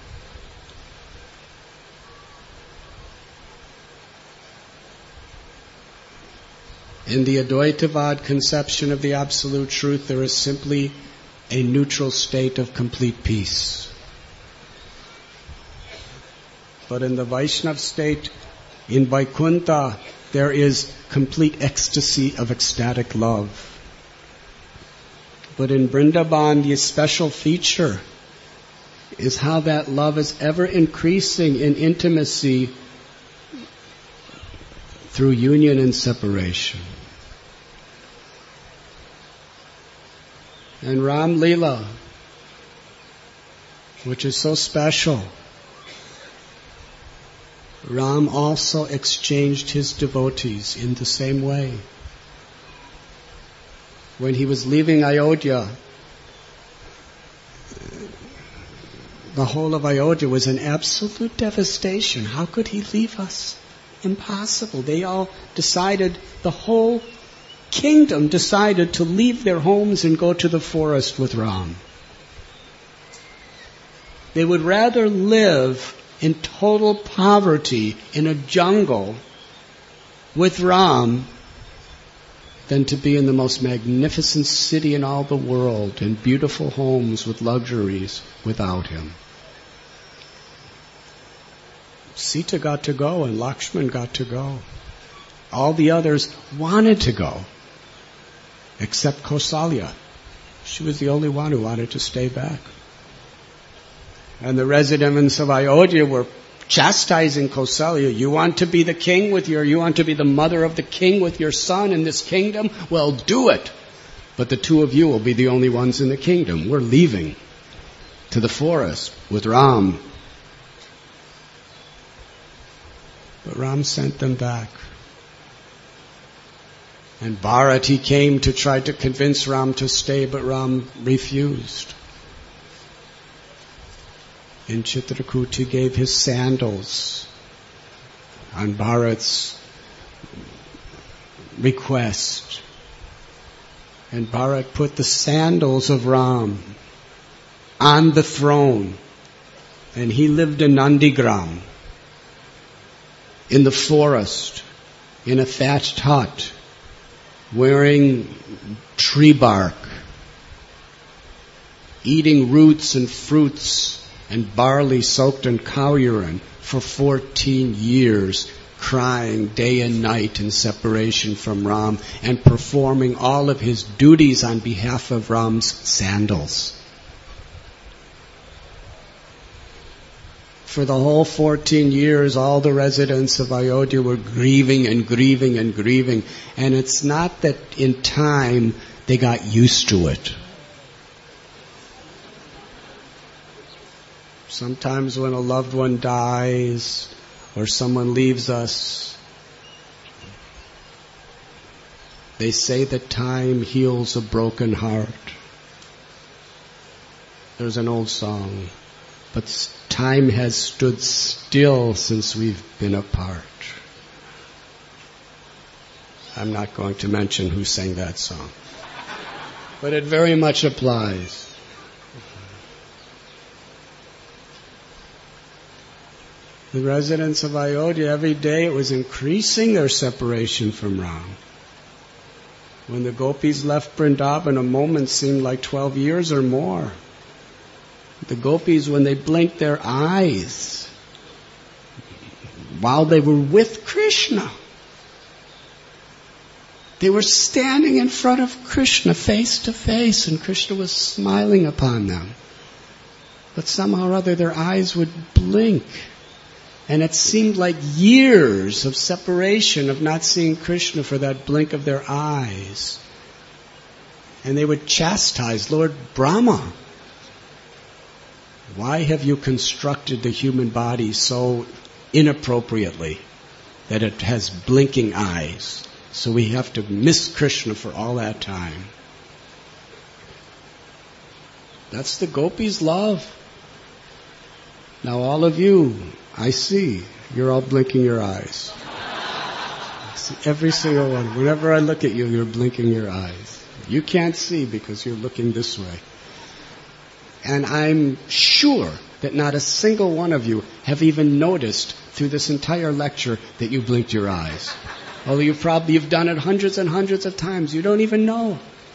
In the Advaitavad conception of the Absolute Truth, there is simply a neutral state of complete peace. But in the Vaishnav state, in Vaikuntha, there is complete ecstasy of ecstatic love. But in Vrindavan, the special feature is how that love is ever increasing in intimacy through union and separation. And Ram Leela, which is so special, Ram also exchanged his devotees in the same way. When he was leaving Ayodhya, the whole of Ayodhya was in absolute devastation. How could he leave us? Impossible. They all decided, the whole kingdom decided to leave their homes and go to the forest with Ram. They would rather live in total poverty in a jungle with Ram than to be in the most magnificent city in all the world, in beautiful homes with luxuries without him. Sita got to go and Lakshman got to go. All the others wanted to go, except Kausalya. She was the only one who wanted to stay back. And the residents of Ayodhya were chastising Kausalya. You want to be the king with your, you want to be the mother of the king with your son in this kingdom? Well, do it. But the two of you will be the only ones in the kingdom. We're leaving to the forest with Ram. But Ram sent them back. And Bharati came to try to convince Ram to stay, but Ram refused. And Chitrakuti gave his sandals on Bharat's request. And Bharat put the sandals of Ram on the throne. And he lived in Nandigram, in the forest, in a thatched hut, wearing tree bark, eating roots and fruits and barley soaked in cow urine for fourteen years, crying day and night in separation from Ram and performing all of his duties on behalf of Ram's sandals. For the whole fourteen years, all the residents of Ayodhya were grieving and grieving and grieving. And it's not that in time they got used to it. Sometimes when a loved one dies or someone leaves us, they say that time heals a broken heart. There's an old song. But time has stood still since we've been apart. I'm not going to mention who sang that song. But it very much applies. The residents of Ayodhya, every day it was increasing their separation from Ram. When the gopis left Vrindavan, a moment seemed like twelve years or more. The gopis, when they blinked their eyes, while they were with Krishna, they were standing in front of Krishna face to face, and Krishna was smiling upon them. But somehow or other their eyes would blink. And it seemed like years of separation of not seeing Krishna for that blink of their eyes. And they would chastise Lord Brahma. Why have you constructed the human body so inappropriately that it has blinking eyes? So we have to miss Krishna for all that time. That's the gopis' love. Now all of you, I see, you're all blinking your eyes. I see every single one. Whenever I look at you, you're blinking your eyes. You can't see because you're looking this way. And I'm sure that not a single one of you have even noticed through this entire lecture that you blinked your eyes. Although you've probably you've done it hundreds and hundreds of times. You don't even know.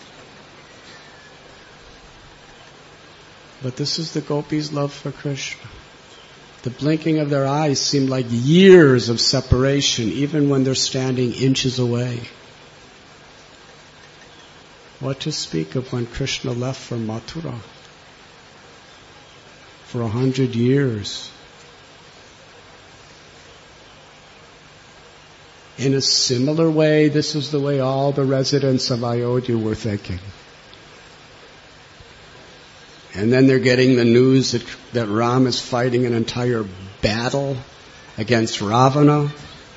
But this is the gopis' love for Krishna. The blinking of their eyes seemed like years of separation, even when they're standing inches away. What to speak of when Krishna left for Mathura? For a hundred years. In a similar way, this is the way all the residents of Ayodhya were thinking. And then they're getting the news that, that Ram is fighting an entire battle against Ravana.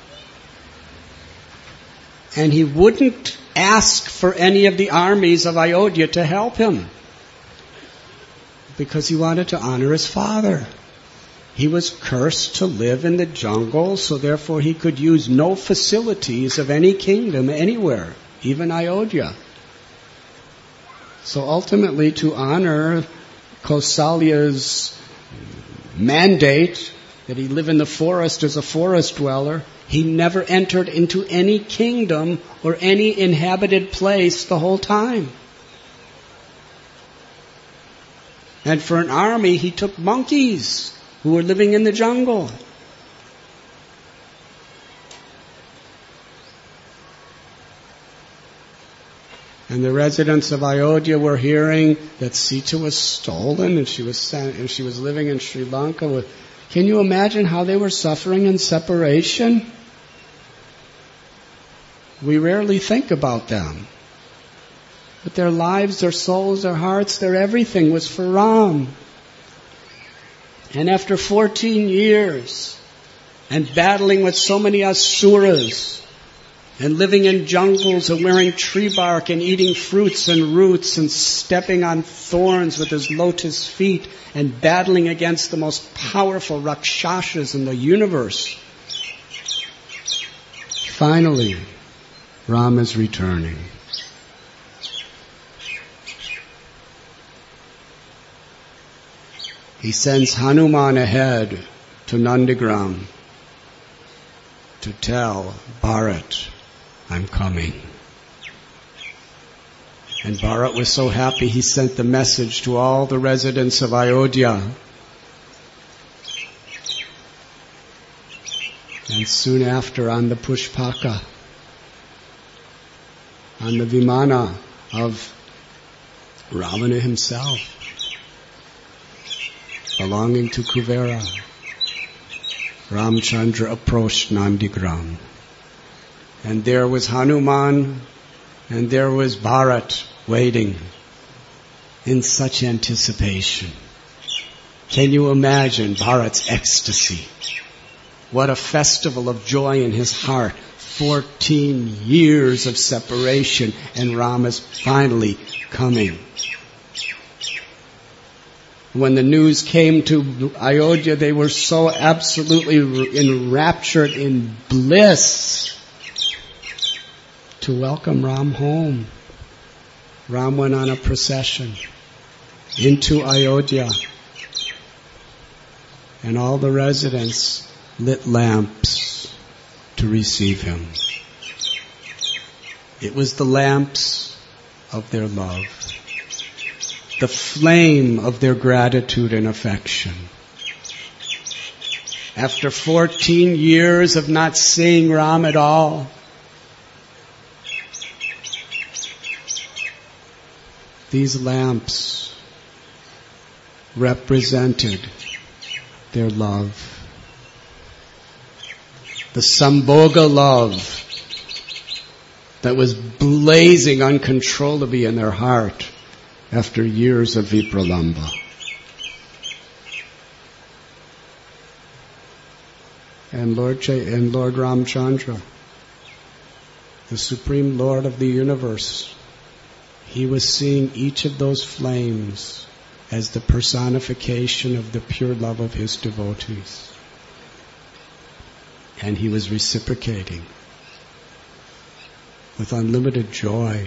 And he wouldn't ask for any of the armies of Ayodhya to help him, because he wanted to honor his father. He was cursed to live in the jungle, so therefore he could use no facilities of any kingdom anywhere, even Ayodhya. So ultimately, to honor Kausalya's mandate that he live in the forest as a forest dweller, he never entered into any kingdom or any inhabited place the whole time. And for an army, he took monkeys who were living in the jungle. And the residents of Ayodhya were hearing that Sita was stolen and she was sent, and she was living in Sri Lanka. With, can you imagine how they were suffering in separation? We rarely think about them. But their lives, their souls, their hearts, their everything was for Ram. And after fourteen years, and battling with so many asuras, and living in jungles and wearing tree bark and eating fruits and roots and stepping on thorns with his lotus feet and battling against the most powerful Rakshasas in the universe. Finally, Ram is returning. He sends Hanuman ahead to Nandigram to tell Bharat, I'm coming. And Bharat was so happy he sent the message to all the residents of Ayodhya. And soon after, on the Pushpaka, on the Vimana of Ravana himself, belonging to Kuvera, Ramchandra approached Nandigram. And there was Hanuman, and there was Bharat waiting in such anticipation. Can you imagine Bharat's ecstasy? What a festival of joy in his heart. Fourteen years of separation, and Ram is finally coming. When the news came to Ayodhya, they were so absolutely enraptured in bliss to welcome Ram home. Ram went on a procession into Ayodhya, and all the residents lit lamps to receive him. It was the lamps of their love, the flame of their gratitude and affection. After fourteen years of not seeing Ram at all, these lamps represented their love. The Sambhoga love that was blazing uncontrollably in their heart after years of Vipralamba. And Lord Ch- and Lord Ramchandra, the Supreme Lord of the universe, he was seeing each of those flames as the personification of the pure love of his devotees. And he was reciprocating with unlimited joy.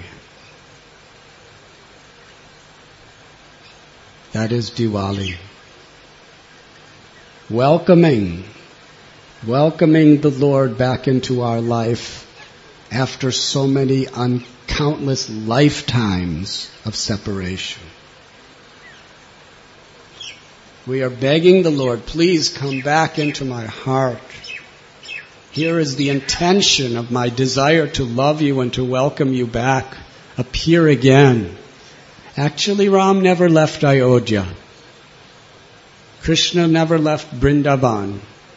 That is Diwali. Welcoming, welcoming the Lord back into our life after so many un- countless lifetimes of separation. We are begging the Lord, please come back into my heart. Here is the intention of my desire to love you and to welcome you back. Appear again. Actually, Ram never left Ayodhya. Krishna never left Vrindavan.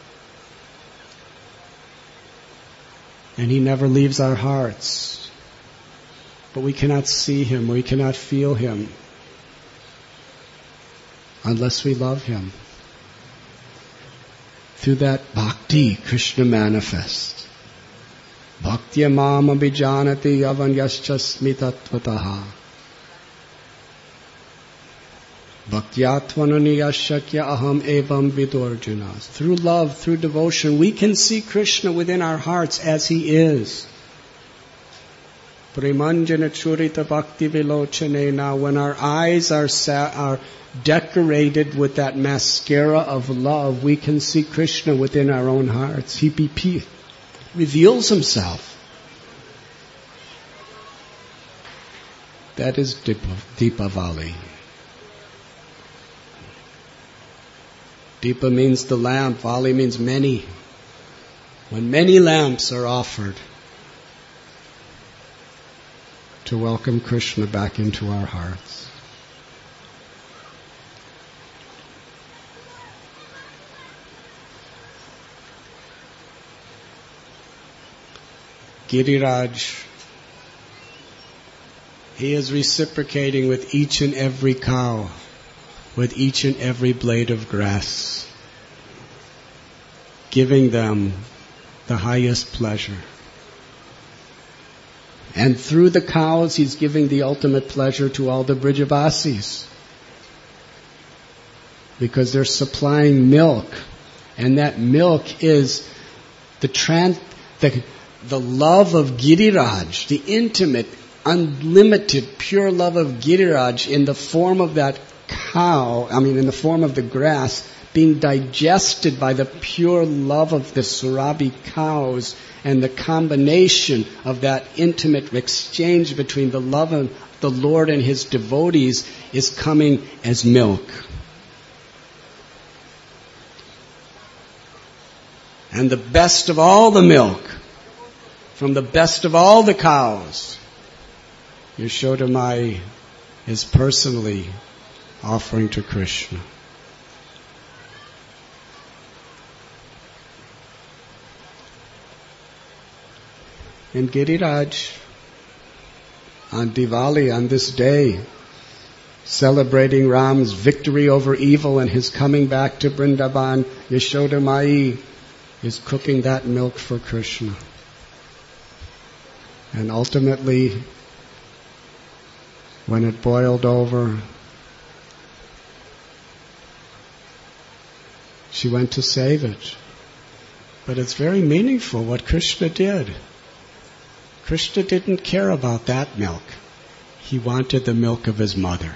And he never leaves our hearts. But we cannot see him, we cannot feel him unless we love him. Through that bhakti, Krishna manifests. Bhaktya mam abhijanati avanyascha smitatvataha. Bhaktyatvananikashakya aham evam vidurjuna. Through love, through devotion, we can see Krishna within our hearts as he is. Premanjana churita bhakti vilochanena. When our eyes are, sa- are decorated with that mascara of love, we can see Krishna within our own hearts. He be- he reveals himself. That is Deepavali. Deepa means the lamp, Vali means many. When many lamps are offered, to welcome Krishna back into our hearts. Giriraj, he is reciprocating with each and every cow, with each and every blade of grass, giving them the highest pleasure. And through the cows, he's giving the ultimate pleasure to all the Brijavasis, because they're supplying milk, and that milk is the trans, the The love of Giriraj, the intimate, unlimited, pure love of Giriraj in the form of that cow, I mean in the form of the grass, being digested by the pure love of the Surabhi cows, and the combination of that intimate exchange between the love of the Lord and His devotees is coming as milk. And the best of all the milk, from the best of all the cows, Yashoda Mai is personally offering to Krishna. And Giriraj, on Diwali, on this day, celebrating Ram's victory over evil and his coming back to Vrindavan, Yashoda Mai is cooking that milk for Krishna. And ultimately, when it boiled over, she went to save it. But it's very meaningful what Krishna did. Krishna didn't care about that milk. He wanted the milk of his mother.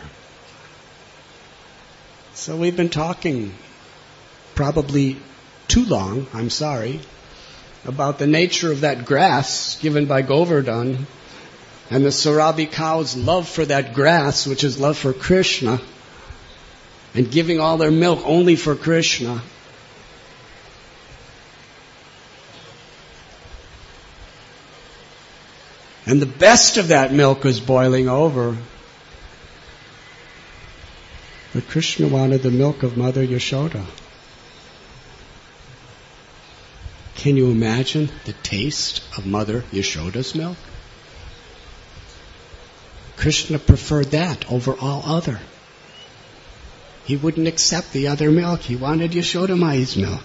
So we've been talking probably too long, I'm sorry, about the nature of that grass given by Govardhan, and the Surabhi cow's love for that grass, which is love for Krishna, and giving all their milk only for Krishna. And the best of that milk was boiling over. But Krishna wanted the milk of Mother Yashoda. Can you imagine the taste of Mother Yashoda's milk? Krishna preferred that over all other. He wouldn't accept the other milk. He wanted Yashoda Mai's milk.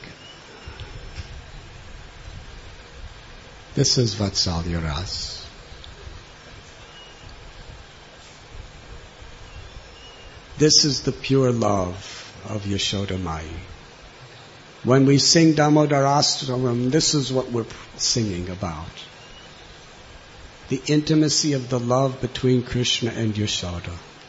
This is Vatsalya Ras. This is the pure love of Yashoda Mai. When we sing Damodarastram, this is what we're singing about. The intimacy of the love between Krishna and Yashoda.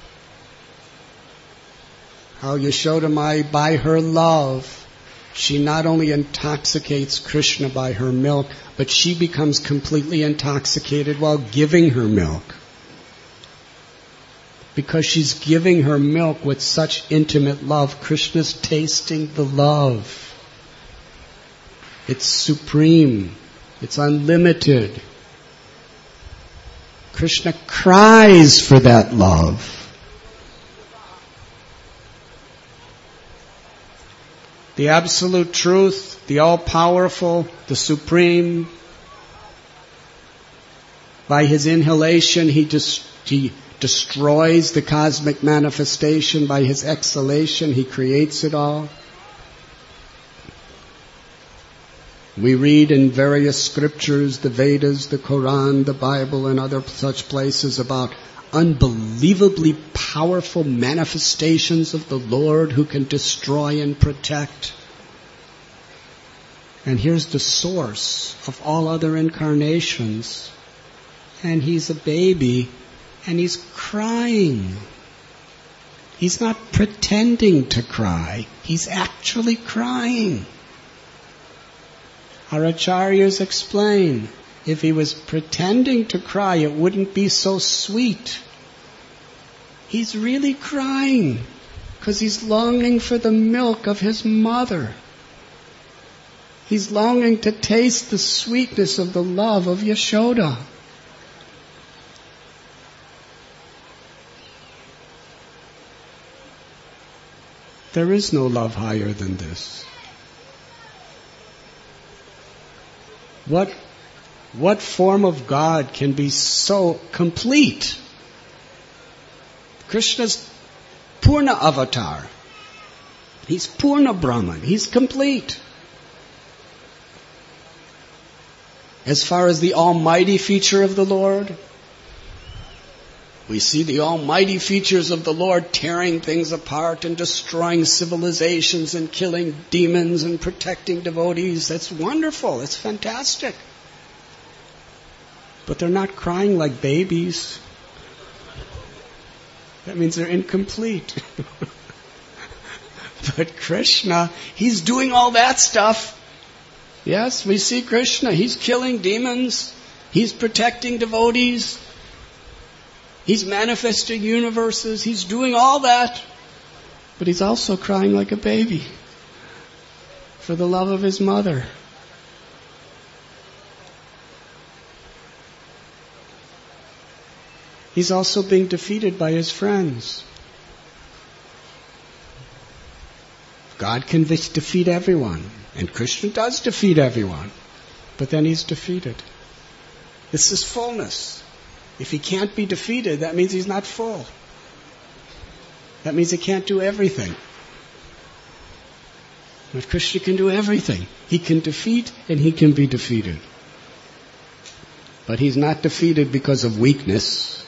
How Yashoda Mai, by her love, she not only intoxicates Krishna by her milk, but she becomes completely intoxicated while giving her milk. Because she's giving her milk with such intimate love, Krishna's tasting the love. It's supreme. It's unlimited. Krishna cries for that love. The absolute truth, the all-powerful, the supreme. By his inhalation, he just he destroys the cosmic manifestation. By his exhalation, he creates it all. We read in various scriptures, the Vedas, the Quran, the Bible, and other such places about unbelievably powerful manifestations of the Lord who can destroy and protect. And here's the source of all other incarnations. And he's a baby, and he's crying. He's not pretending to cry. He's actually crying. Our acharyas explain, if he was pretending to cry, it wouldn't be so sweet. He's really crying because he's longing for the milk of his mother. He's longing to taste the sweetness of the love of Yashoda. There is no love higher than this. What, what form of God can be so complete? Krishna's Purna avatar. He's Purna Brahman. He's complete. As far as the almighty feature of the Lord, we see the almighty features of the Lord tearing things apart and destroying civilizations and killing demons and protecting devotees. That's wonderful. It's fantastic. But they're not crying like babies. That means they're incomplete. But Krishna, He's doing all that stuff. Yes, we see Krishna. He's killing demons. He's protecting devotees. He's manifesting universes. He's doing all that. But He's also crying like a baby for the love of His mother. He's also being defeated by His friends. God can defeat everyone. And Krishna does defeat everyone. But then He's defeated. This is fullness. If He can't be defeated, that means He's not full. That means He can't do everything. But Krishna can do everything. He can defeat and He can be defeated. But He's not defeated because of weakness.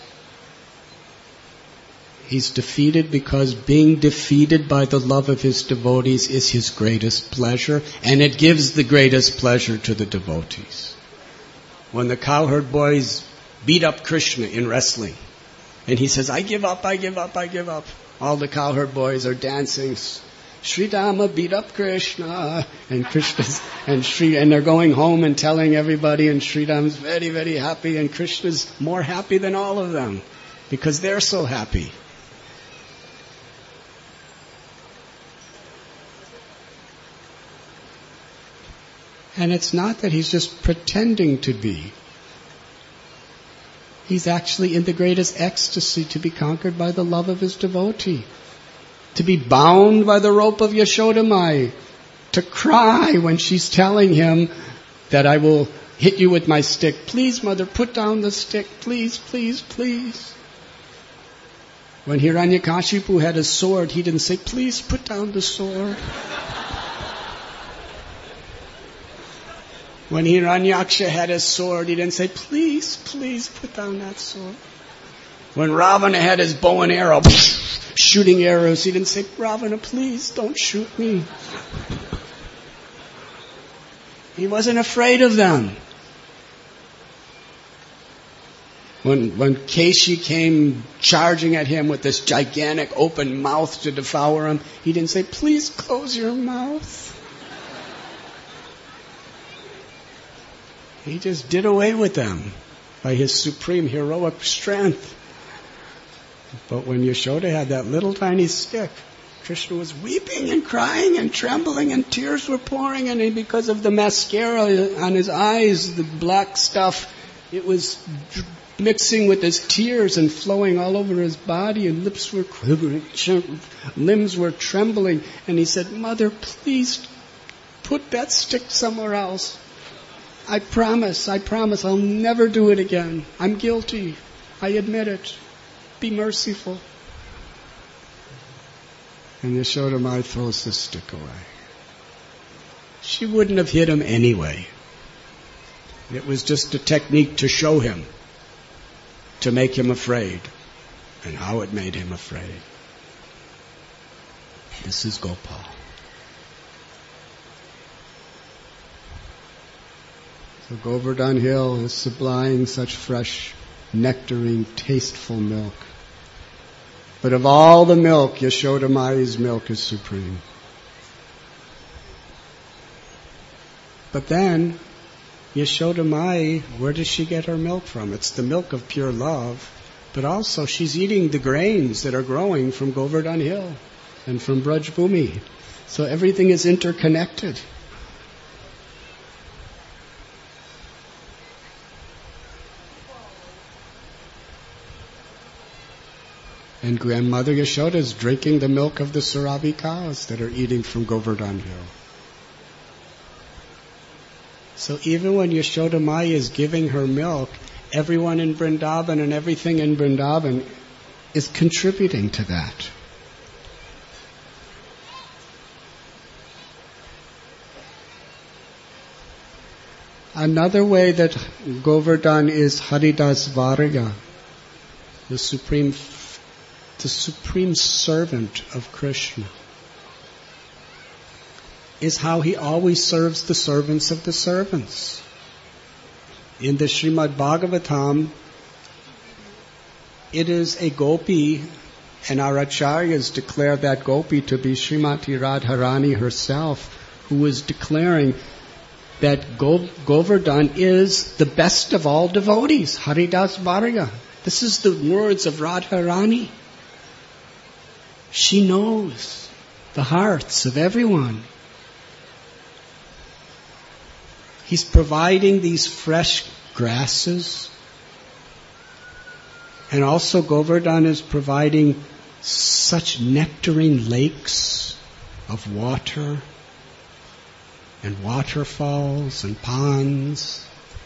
He's defeated because being defeated by the love of His devotees is His greatest pleasure, and it gives the greatest pleasure to the devotees. When the cowherd boys beat up Krishna in wrestling, and he says, I give up, I give up, I give up. All the cowherd boys are dancing. Sri Rama beat up Krishna, and Krishna's, and Sri, and they're going home and telling everybody, and Sri Rama's very, very happy, and Krishna's more happy than all of them, because they're so happy. And it's not that He's just pretending to be. He's actually in the greatest ecstasy to be conquered by the love of His devotee. To be bound by the rope of Yashodamai. To cry when she's telling him that I will hit you with my stick. Please, mother, put down the stick. Please, please, please. When Hiranyakashipu had his sword, he didn't say, please put down the sword. When Hiranyaksha had his sword, he didn't say, please, please put down that sword. When Ravana had his bow and arrow, shooting arrows, he didn't say, Ravana, please don't shoot me. He wasn't afraid of them. When, when Keshi came charging at him with this gigantic open mouth to devour him, he didn't say, please close your mouth. He just did away with them by His supreme heroic strength. But when Yashoda had that little tiny stick, Krishna was weeping and crying and trembling, and tears were pouring, and because of the mascara on his eyes, the black stuff, it was mixing with his tears and flowing all over his body, and lips were quivering, limbs were trembling, and he said, Mother, please put that stick somewhere else. I promise, I promise I'll never do it again. I'm guilty. I admit it. Be merciful. And Yashodamai throws the stick away. She wouldn't have hit him anyway. It was just a technique to show him, to make him afraid, and how it made him afraid. This is Gopal. So Govardhan Hill is supplying such fresh, nectarine, tasteful milk. But of all the milk, Yashodamai's milk is supreme. But then, Yashodamai, where does she get her milk from? It's the milk of pure love. But also, she's eating the grains that are growing from Govardhan Hill and from Braj Bhumi. So everything is interconnected. And Grandmother Yashoda is drinking the milk of the Suravi cows that are eating from Govardhan Hill. So even when Yashoda Maya is giving her milk, everyone in Vrindavan and everything in Vrindavan is contributing to that. Another way that Govardhan is Haridas Varga, the supreme, the supreme servant of Krishna, is how he always serves the servants of the servants. In the Srimad Bhagavatam, it is a gopi, and our acharyas declare that gopi to be Srimati Radharani herself, who is declaring that Go- Govardhan is the best of all devotees, Haridas Varga. This is the words of Radharani. She knows the hearts of everyone. He's providing these fresh grasses. And also Govardhan is providing such nectarine lakes of water and waterfalls and ponds.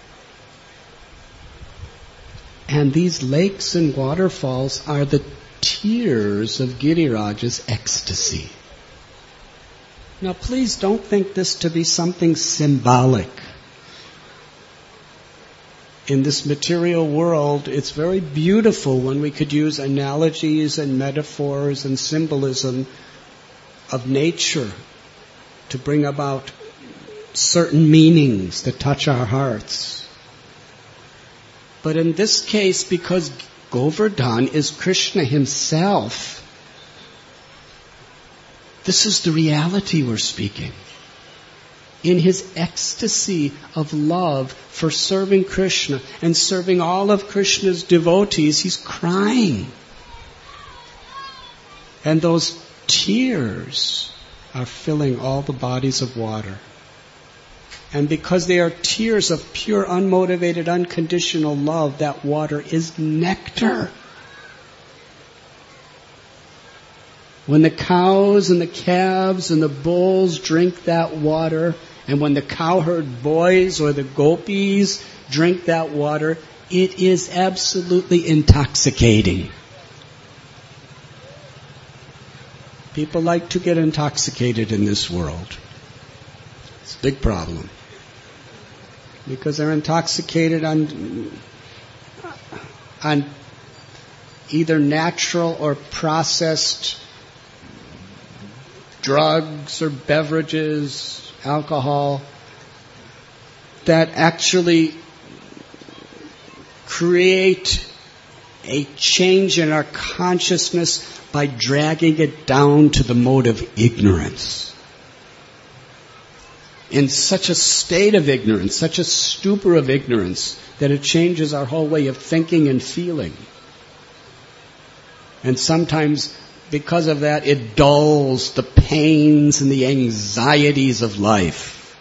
And these lakes and waterfalls are the tears of Giriraj's ecstasy. Now please don't think this to be something symbolic. In this material world, it's very beautiful when we could use analogies and metaphors and symbolism of nature to bring about certain meanings that touch our hearts. But in this case, because Govardhan is Krishna himself, this is the reality we're speaking. In his ecstasy of love for serving Krishna and serving all of Krishna's devotees, he's crying. And those tears are filling all the bodies of water. And because they are tears of pure, unmotivated, unconditional love, that water is nectar. When the cows and the calves and the bulls drink that water, and when the cowherd boys or the gopis drink that water, it is absolutely intoxicating. People like to get intoxicated in this world. It's a big problem. Because they're intoxicated on, on either natural or processed drugs or beverages, alcohol, that actually create a change in our consciousness by dragging it down to the mode of ignorance. In such a state of ignorance, such a stupor of ignorance, that it changes our whole way of thinking and feeling. And sometimes, because of that, it dulls the pains and the anxieties of life.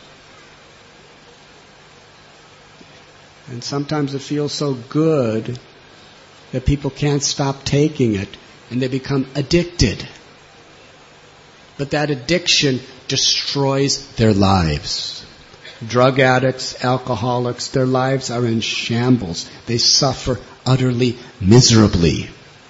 And sometimes it feels so good that people can't stop taking it, and they become addicted. But that addiction destroys their lives. Drug addicts, alcoholics, their lives are in shambles. They suffer utterly miserably.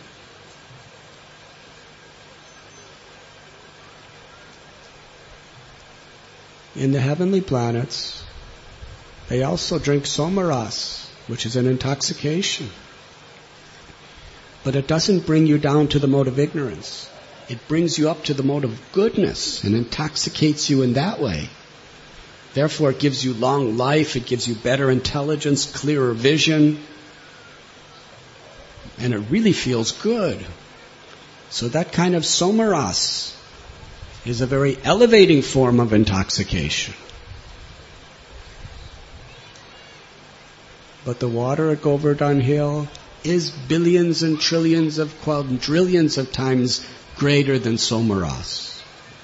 In the heavenly planets, they also drink somaras, which is an intoxication. But it doesn't bring you down to the mode of ignorance. It brings you up to the mode of goodness and intoxicates you in that way. Therefore, it gives you long life, it gives you better intelligence, clearer vision, and it really feels good. So that kind of somaras is a very elevating form of intoxication. But the water at Govardhan Hill is billions and trillions of quadrillions of times greater than somaras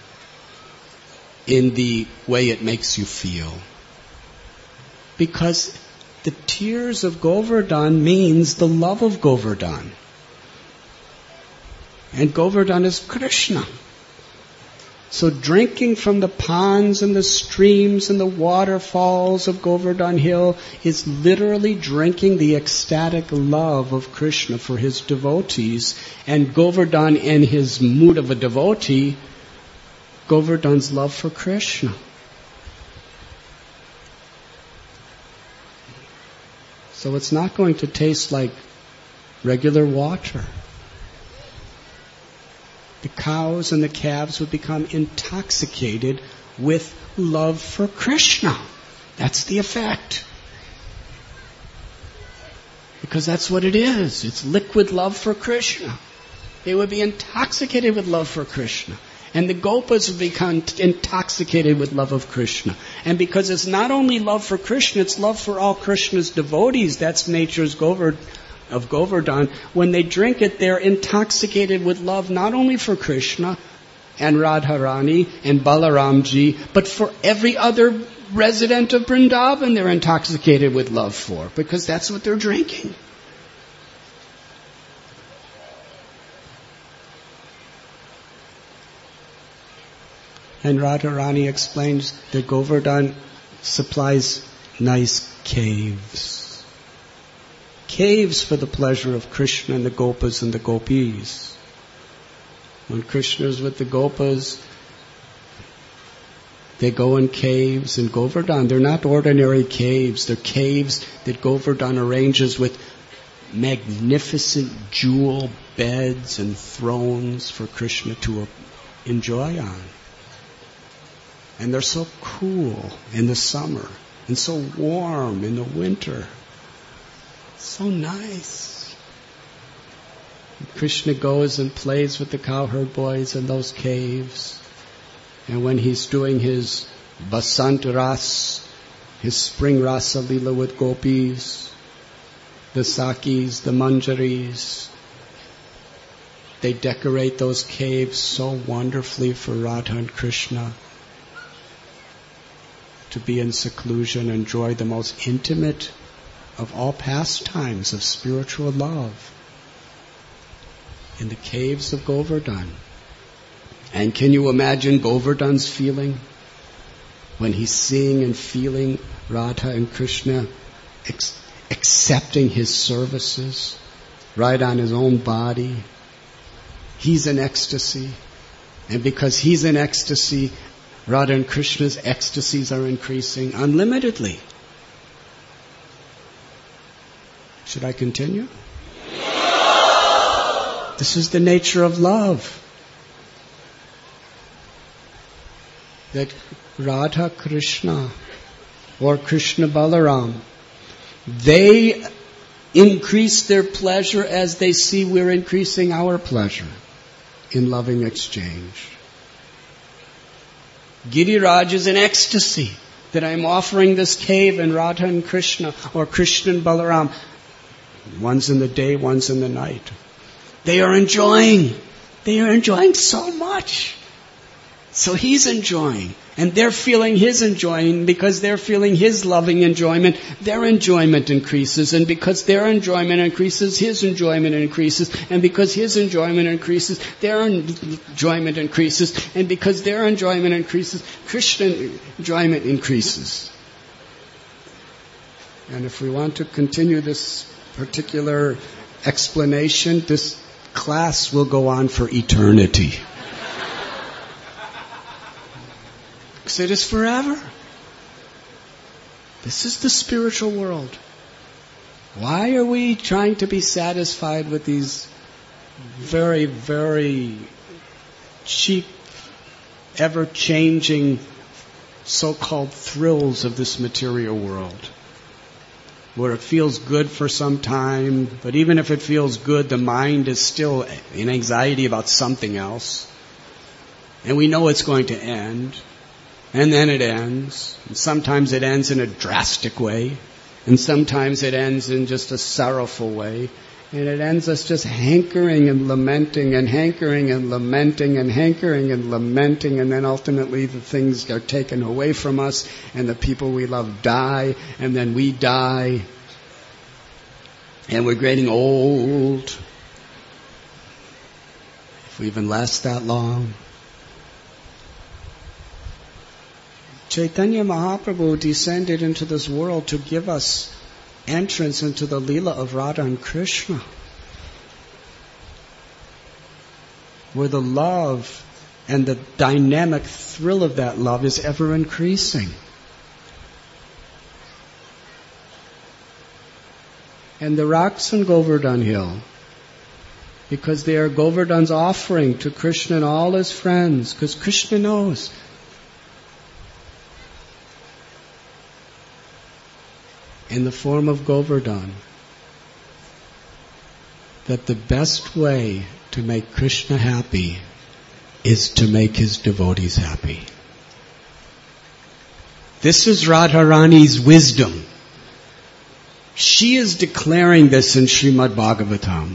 in the way it makes you feel. Because the tears of Govardhan means the love of Govardhan. And Govardhan is Krishna. So drinking from the ponds and the streams and the waterfalls of Govardhan Hill is literally drinking the ecstatic love of Krishna for his devotees. And Govardhan, in his mood of a devotee, Govardhan's love for Krishna. So it's not going to taste like regular water. The cows and the calves would become intoxicated with love for Krishna. That's the effect. Because that's what it is. It's liquid love for Krishna. They would be intoxicated with love for Krishna. And the gopas would become intoxicated with love of Krishna. And because it's not only love for Krishna, it's love for all Krishna's devotees. That's nature's Govardhan. Of Govardhan, when they drink it, they're intoxicated with love not only for Krishna and Radharani and Balaramji, but for every other resident of Vrindavan they're intoxicated with love for, because that's what they're drinking. And Radharani explains that Govardhan supplies nice caves. Caves for the pleasure of Krishna and the gopas and the gopis. When Krishna is with the gopas, they go in caves in Govardhan. They're not ordinary caves. They're caves that Govardhan arranges with magnificent jewel beds and thrones for Krishna to enjoy on. And they're so cool in the summer and so warm in the winter. So nice. Krishna goes and plays with the cowherd boys in those caves. And when he's doing his Basant Ras, his spring Rasa Lila with gopis, the Sakis, the Manjaris, they decorate those caves so wonderfully for Radha and Krishna to be in seclusion, enjoy the most intimate of all pastimes of spiritual love in the caves of Govardhan. And can you imagine Govardhan's feeling when he's seeing and feeling Radha and Krishna ex- accepting his services right on his own body? He's in ecstasy. And because he's in ecstasy, Radha and Krishna's ecstasies are increasing unlimitedly. Should I continue? No! This is the nature of love. That Radha Krishna or Krishna Balaram, they increase their pleasure as they see we're increasing our pleasure in loving exchange. Giriraj is in ecstasy that I'm offering this cave in Radha and Krishna or Krishna and Balaram. One's in the day, one's in the night. They are enjoying. They are enjoying so much. So he's enjoying. And they're feeling his enjoying because they're feeling his loving enjoyment. Their enjoyment increases. And because their enjoyment increases, his enjoyment increases. And because his enjoyment increases, their enjoyment increases. And because their enjoyment increases, Krishna's enjoyment increases. And if we want to continue this particular explanation, this class will go on for eternity. Because it is forever. This is the spiritual world. Why are we trying to be satisfied with these very, very cheap, ever-changing so-called thrills of this material world? Where it feels good for some time, but even if it feels good, the mind is still in anxiety about something else. And we know it's going to end. And then it ends. And sometimes it ends in a drastic way. And sometimes it ends in just a sorrowful way. And it ends us just hankering and lamenting and hankering and lamenting and hankering and lamenting. And then ultimately the things are taken away from us. And the people we love die. And then we die. And we're getting old. if we even last that long. Chaitanya Mahaprabhu descended into this world to give us entrance into the Leela of Radha and Krishna, where the love and the dynamic thrill of that love is ever increasing. And the rocks in Govardhan Hill, because they are Govardhan's offering to Krishna and all his friends, because Krishna knows in the form of Govardhan that the best way to make Krishna happy is to make his devotees happy. This is Radharani's wisdom. She is declaring this in Srimad Bhagavatam.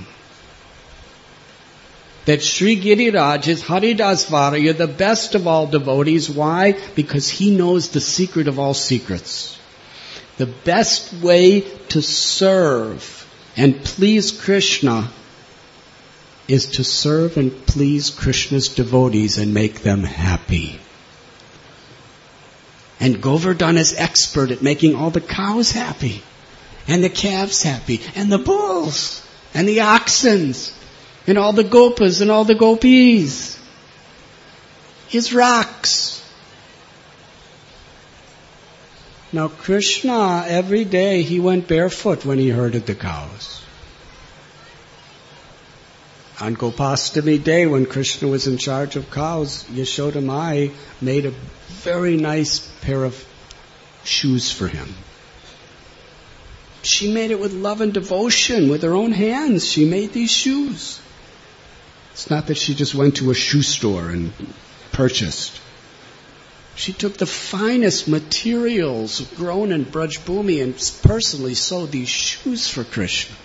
That Sri Giriraj is Haridas Varaya, the best of all devotees. Why? Because he knows the secret of all secrets. The best way to serve and please Krishna is to serve and please Krishna's devotees and make them happy. And Govardhan is expert at making all the cows happy, and the calves happy, and the bulls, and the oxen, and all the gopas and all the gopis. His rocks. Now Krishna, every day he went barefoot when he herded the cows. On Gopastami day, when Krishna was in charge of cows, Yashoda Mai made a very nice pair of shoes for him. She made it with love and devotion, with her own hands. She made these shoes. It's not that she just went to a shoe store and purchased. She took the finest materials grown in Braj Bhumi and personally sewed these shoes for Krishna.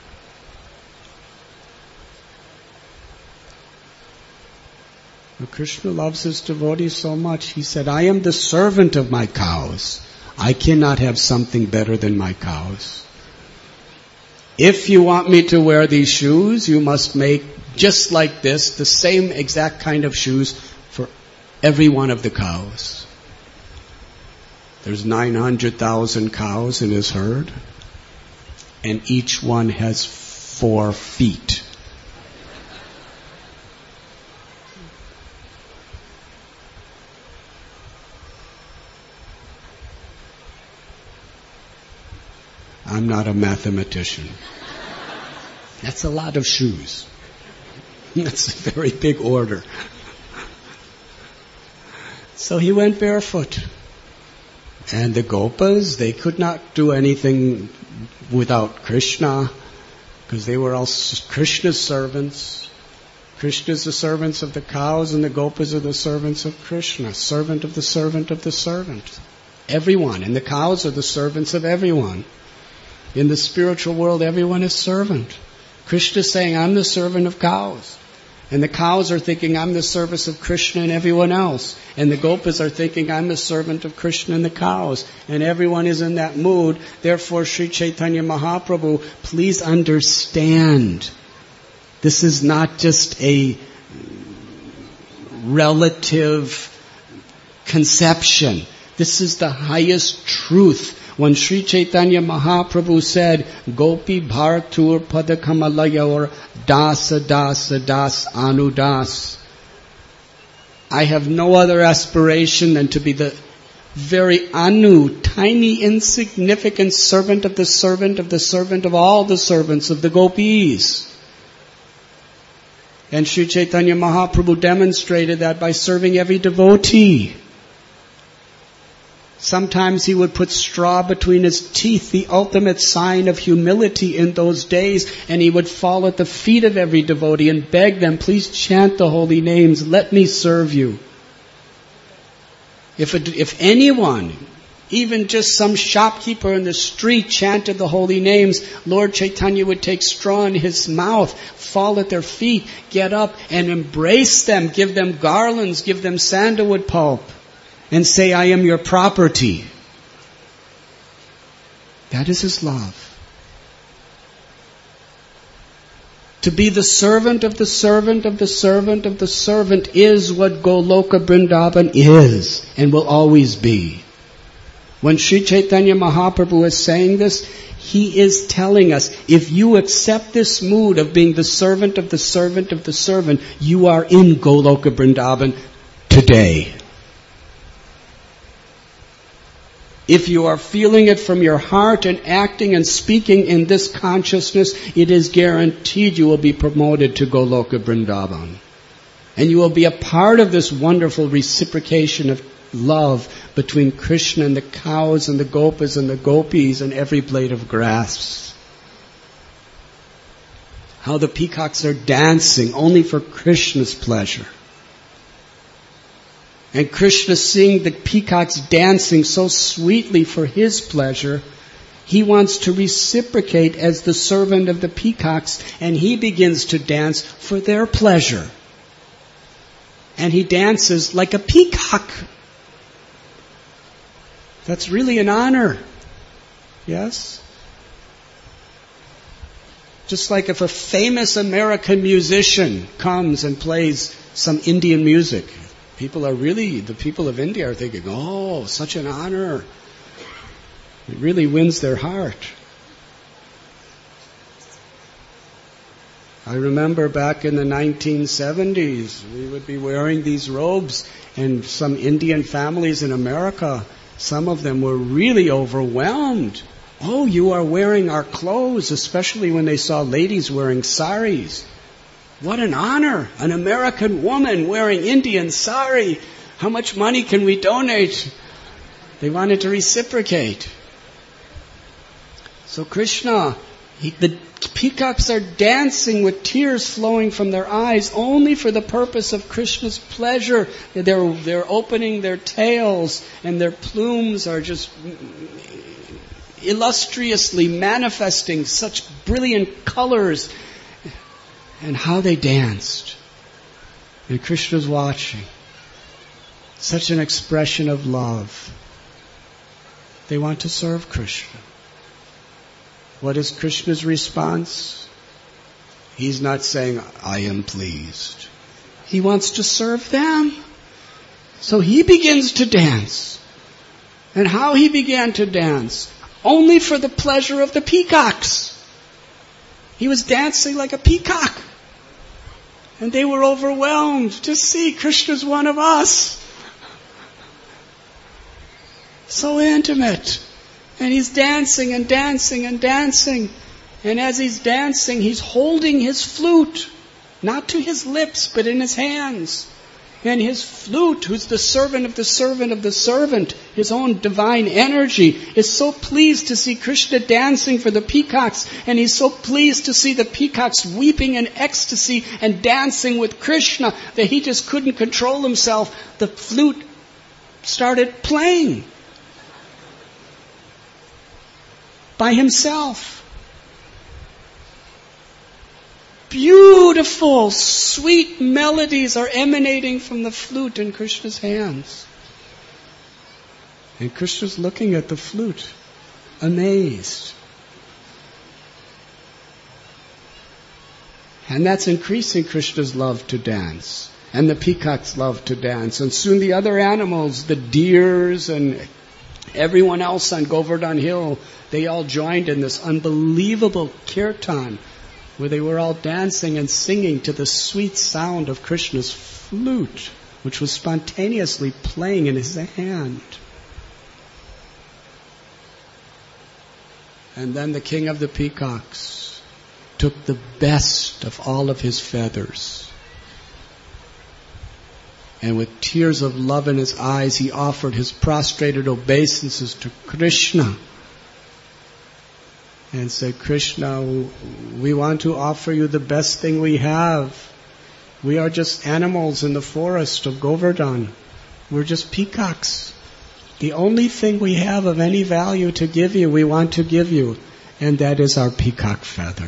Krishna loves his devotees so much, he said, I am the servant of my cows. I cannot have something better than my cows. If you want me to wear these shoes, you must make just like this, the same exact kind of shoes for every one of the cows. There's nine hundred thousand cows in his herd, and each one has four feet. I'm not a mathematician. That's a lot of shoes. That's a very big order. So he went barefoot. And the Gopas, they could not do anything without Krishna, because they were all Krishna's servants. Krishna's the servants of the cows, and the Gopas are the servants of Krishna. Servant of the servant of the servant. Everyone. And the cows are the servants of everyone. In the spiritual world, everyone is servant. Krishna is saying, I'm the servant of cows. And the cows are thinking, I'm the service of Krishna and everyone else. And the Gopas are thinking, I'm the servant of Krishna and the cows. And everyone is in that mood. Therefore, Sri Chaitanya Mahaprabhu, please understand, this is not just a relative conception. This is the highest truth. When Sri Chaitanya Mahaprabhu said, Gopi Bharatur Padakamalaya, or Dasa Dasa Das Anudas, I have no other aspiration than to be the very Anu, tiny insignificant servant of the servant of the servant of all the servants of the Gopis. And Sri Chaitanya Mahaprabhu demonstrated that by serving every devotee. Sometimes he would put straw between his teeth, the ultimate sign of humility in those days, and he would fall at the feet of every devotee and beg them, please chant the holy names, let me serve you. If, it, if anyone, even just some shopkeeper in the street chanted the holy names, Lord Chaitanya would take straw in his mouth, fall at their feet, get up and embrace them, give them garlands, give them sandalwood pulp, and say, I am your property. That is his love. To be the servant of the servant of the servant of the servant is what Goloka Vrindavan is and will always be. When Sri Chaitanya Mahaprabhu is saying this, he is telling us, if you accept this mood of being the servant of the servant of the servant, you are in Goloka Vrindavan today. If you are feeling it from your heart and acting and speaking in this consciousness, it is guaranteed you will be promoted to Goloka Vrindavan. And you will be a part of this wonderful reciprocation of love between Krishna and the cows and the gopas and the gopis and every blade of grass. How the peacocks are dancing only for Krishna's pleasure. And Krishna, seeing the peacocks dancing so sweetly for his pleasure, he wants to reciprocate as the servant of the peacocks, and he begins to dance for their pleasure. And he dances like a peacock. That's really an honor. Yes? Just like if a famous American musician comes and plays some Indian music, people are really, the people of India are thinking, oh, such an honor. It really wins their heart. I remember back in the nineteen seventies, we would be wearing these robes, and some Indian families in America, some of them were really overwhelmed. Oh, you are wearing our clothes, especially when they saw ladies wearing saris. What an honor! An American woman wearing Indian sari. How much money can we donate? They wanted to reciprocate. So Krishna, he, the peacocks are dancing with tears flowing from their eyes only for the purpose of Krishna's pleasure. They're, they're opening their tails and their plumes are just illustriously manifesting such brilliant colors. And how they danced. And Krishna's watching. Such an expression of love. They want to serve Krishna. What is Krishna's response? He's not saying, I am pleased. He wants to serve them. So he begins to dance. And how he began to dance? Only for the pleasure of the peacocks. He was dancing like a peacock. And they were overwhelmed to see Krishna's one of us. So intimate. And he's dancing and dancing and dancing. And as he's dancing, he's holding his flute. Not to his lips, but in his hands. And his flute, who's the servant of the servant of the servant, his own divine energy, is so pleased to see Krishna dancing for the peacocks. And he's so pleased to see the peacocks weeping in ecstasy and dancing with Krishna that he just couldn't control himself. The flute started playing by himself. Beautiful, sweet melodies are emanating from the flute in Krishna's hands. And Krishna's looking at the flute, amazed. And that's increasing Krishna's love to dance. And the peacocks love to dance. And soon the other animals, the deers and everyone else on Govardhan Hill, they all joined in this unbelievable kirtan, where they were all dancing and singing to the sweet sound of Krishna's flute, which was spontaneously playing in his hand. And then the king of the peacocks took the best of all of his feathers, and with tears of love in his eyes, he offered his prostrated obeisances to Krishna. And said, Krishna, we want to offer you the best thing we have. We are just animals in the forest of Govardhan. We're just peacocks. The only thing we have of any value to give you, we want to give you. And that is our peacock feather.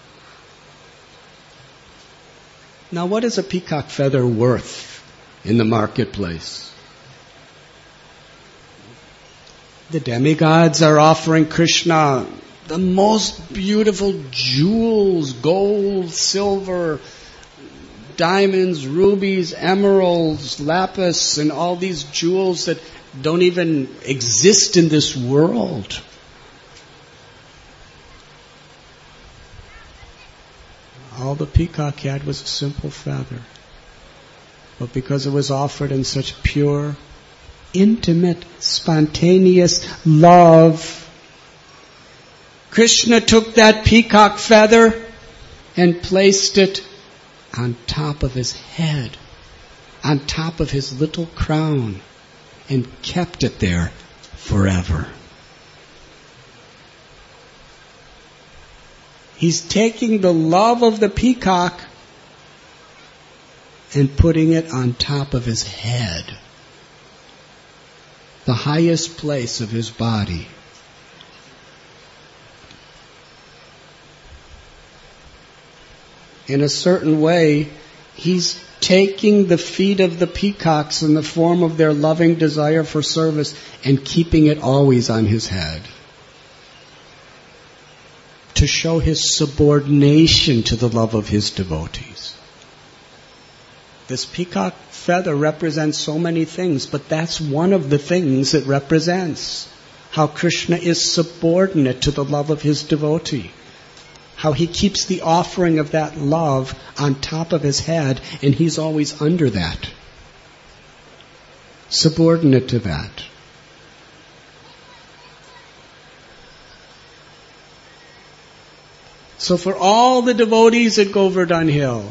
Now, what is a peacock feather worth in the marketplace? The demigods are offering Krishna the most beautiful jewels, gold, silver, diamonds, rubies, emeralds, lapis, and all these jewels that don't even exist in this world. All the peacock had was a simple feather. But because it was offered in such pure, intimate, spontaneous love, Krishna took that peacock feather and placed it on top of his head, on top of his little crown, and kept it there forever. He's taking the love of the peacock and putting it on top of his head, the highest place of his body. In a certain way, he's taking the feet of the peacocks in the form of their loving desire for service and keeping it always on his head, to show his subordination to the love of his devotees. This peacock feather represents so many things, but that's one of the things it represents. How Krishna is subordinate to the love of his devotee. How he keeps the offering of that love on top of his head, and he's always under that. Subordinate to that. So for all the devotees at Govardhan Hill,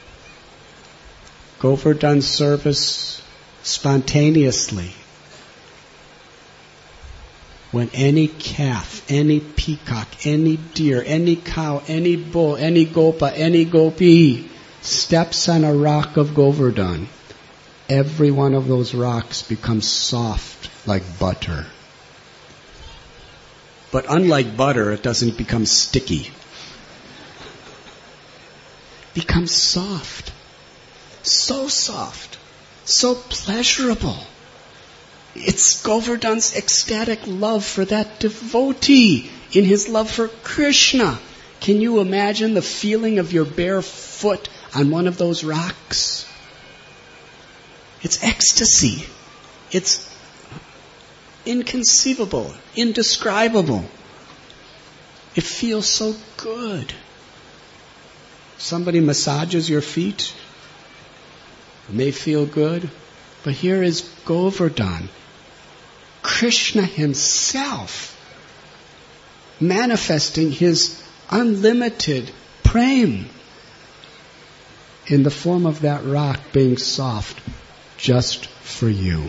Govardhan's service spontaneously. When any calf, any peacock, any deer, any cow, any bull, any gopa, any gopi steps on a rock of Govardhan, every one of those rocks becomes soft like butter. But unlike butter, it doesn't become sticky. It becomes soft. So soft. So pleasurable. It's Govardhan's ecstatic love for that devotee in his love for Krishna. Can you imagine the feeling of your bare foot on one of those rocks? It's ecstasy. It's inconceivable, indescribable. It feels so good. Somebody massages your feet. It may feel good, but here is Govardhan. Krishna himself manifesting his unlimited prem in the form of that rock being soft just for you.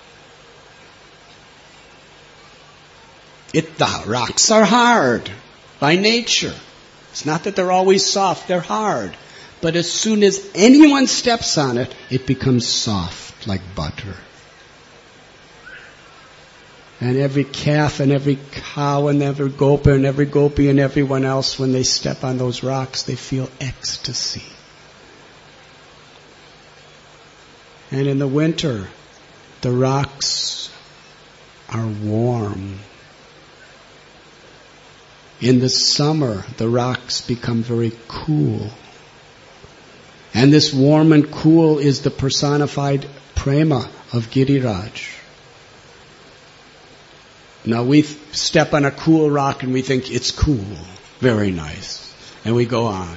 It, the rocks are hard by nature. It's not that they're always soft, they're hard. But as soon as anyone steps on it, it becomes soft like butter. And every calf and every cow and every gopa and every gopi and everyone else, when they step on those rocks, they feel ecstasy. And in the winter, the rocks are warm. In the summer, the rocks become very cool. And this warm and cool is the personified prema of Giriraj. Now we step on a cool rock and we think it's cool, very nice, and we go on.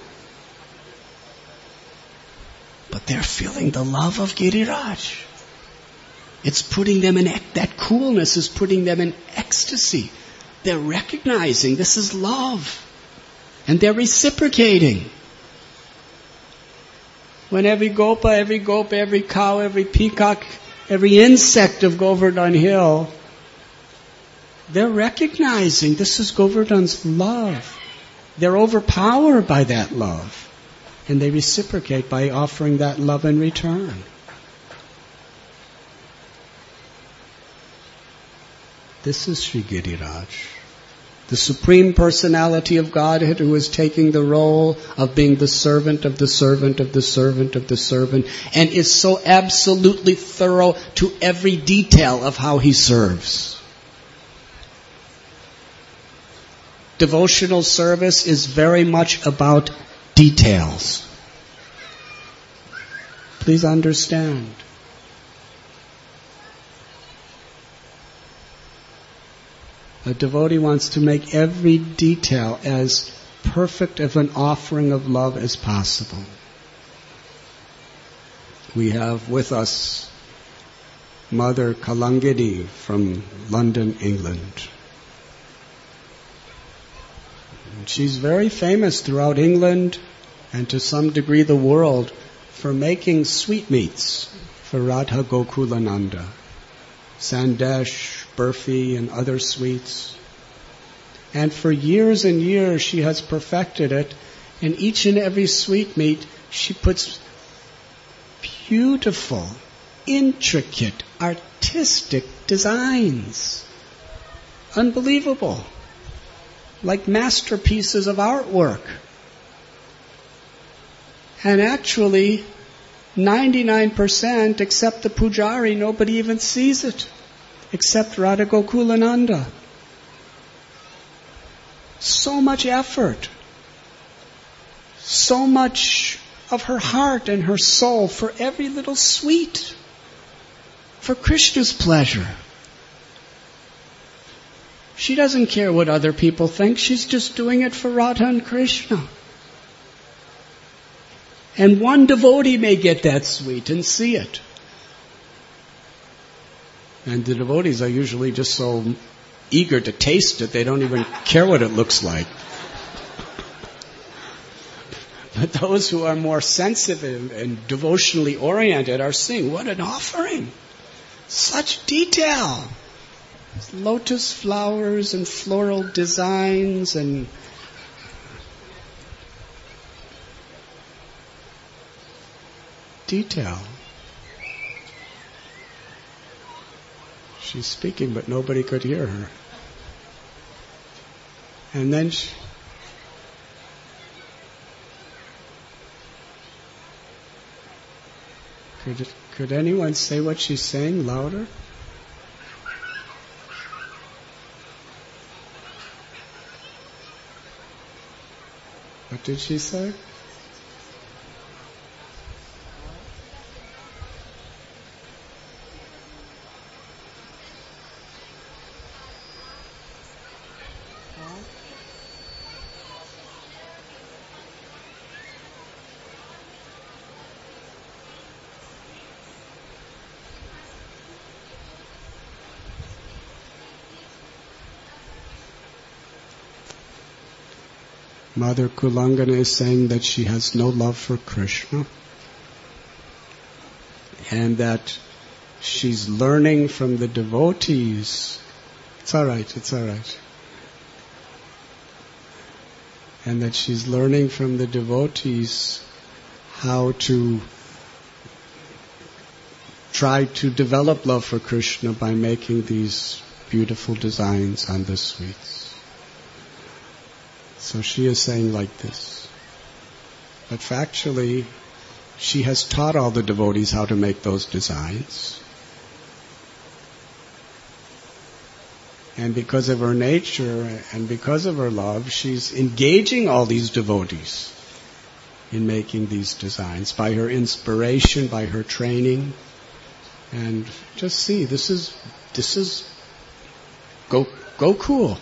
But they're feeling the love of Giriraj. It's putting them in, that coolness is putting them in ecstasy. They're recognizing this is love. And they're reciprocating. When every gopa, every gopa, every cow, every peacock, every insect of Govardhan Hill, they're recognizing this is Govardhan's love. They're overpowered by that love. And they reciprocate by offering that love in return. This is Sri Giriraj, the Supreme Personality of Godhead who is taking the role of being the servant of the servant of the servant of the servant, and is so absolutely thorough to every detail of how he serves. devotional service is very much about details. Please understand. A devotee wants to make every detail as perfect of an offering of love as possible. We have with us Mother Kalangidi from London, England. And she's very famous throughout England and to some degree the world for making sweetmeats for Radha Gokulananda. Sandesh, Burfi, and other sweets. And for years and years she has perfected it. In each and every sweetmeat she puts beautiful, intricate, artistic designs. Unbelievable. Like masterpieces of artwork. And actually, ninety-nine percent, except the pujari, nobody even sees it. Except Radha Gokulananda. So much effort. So much of her heart and her soul for every little sweet. For Krishna's pleasure. She doesn't care what other people think. She's just doing it for Radha and Krishna. And one devotee may get that sweet and see it. And the devotees are usually just so eager to taste it, they don't even care what it looks like. But those who are more sensitive and devotionally oriented are seeing, what an offering! Such detail! Lotus flowers and floral designs and detail. She's speaking, but nobody could hear her. And then she, could, could anyone say what she's saying louder? What did she say? Mother Kulangana is saying that she has no love for Krishna and that she's learning from the devotees. It's all right, it's all right. And that she's learning from the devotees how to try to develop love for Krishna by making these beautiful designs on the sweets. So she is saying like this. But factually, she has taught all the devotees how to make those designs. And because of her nature and because of her love, she's engaging all these devotees in making these designs by her inspiration, by her training. And just see, this is this is go Gokul.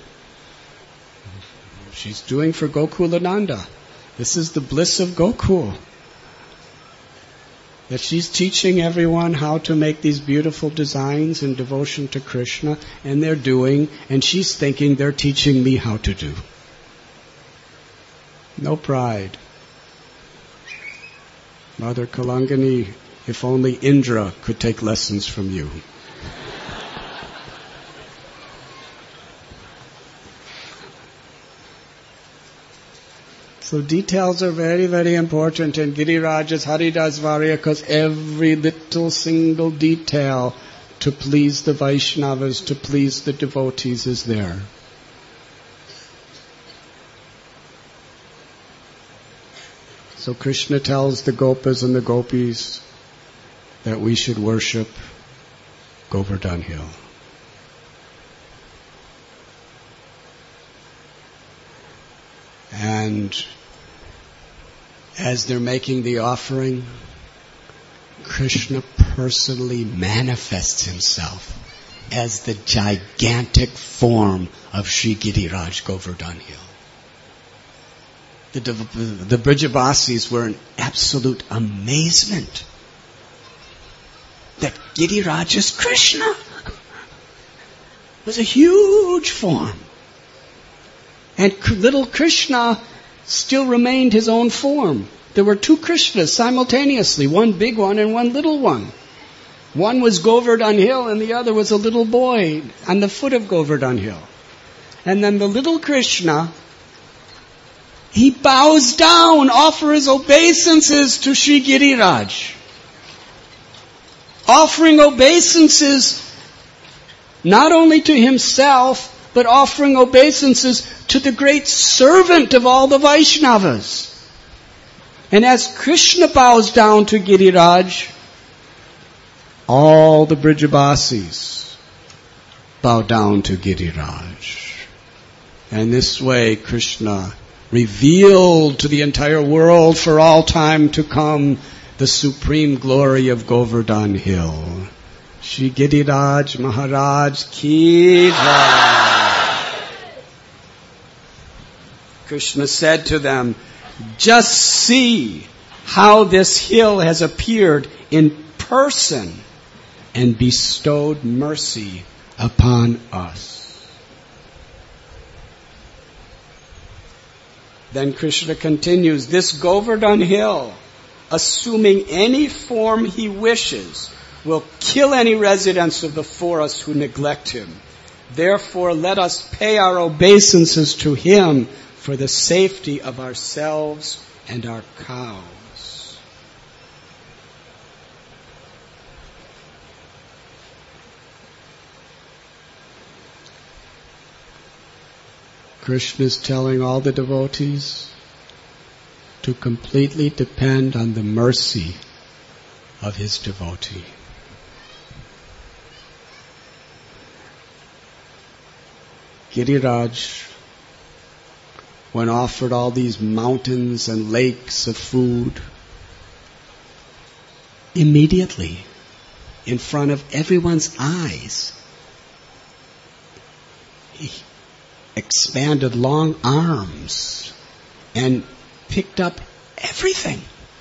She's doing for Gokulananda. This is the bliss of Gokul. That she's teaching everyone how to make these beautiful designs in devotion to Krishna, and they're doing, and she's thinking they're teaching me how to do. No pride. Mother Kalangani, if only Indra could take lessons from you. So details are very, very important in Giriraja's Haridas Varya because every little single detail to please the Vaishnavas, to please the devotees is there. So Krishna tells the Gopas and the Gopis that we should worship Govardhan Hill. And as they're making the offering, Krishna personally manifests himself as the gigantic form of Sri Giriraj Govardhan Hill. The, the Brijabasis were in absolute amazement that Giriraj is Krishna. It was a huge form. And little Krishna still remained his own form. There were two Krishnas simultaneously, one big one and one little one. One was Govardhan Hill and the other was a little boy on the foot of Govardhan Hill. And then the little Krishna, he bows down, offers obeisances to Sri Giriraj. Offering obeisances not only to himself, but offering obeisances to the great servant of all the Vaishnavas. And as Krishna bows down to Giriraj, all the Brijabasis bow down to Giriraj. And this way Krishna revealed to the entire world for all time to come the supreme glory of Govardhan Hill. Shri Giriraj Maharaj Ki Jai. Krishna said to them, just see how this hill has appeared in person and bestowed mercy upon us. Then Krishna continues, this Govardhan Hill, assuming any form he wishes, will kill any residents of the forest who neglect him. Therefore, let us pay our obeisances to him for the safety of ourselves and our cows. Krishna is telling all the devotees to completely depend on the mercy of his devotee. Giriraj, when offered all these mountains and lakes of food, immediately, in front of everyone's eyes, he expanded long arms and picked up everything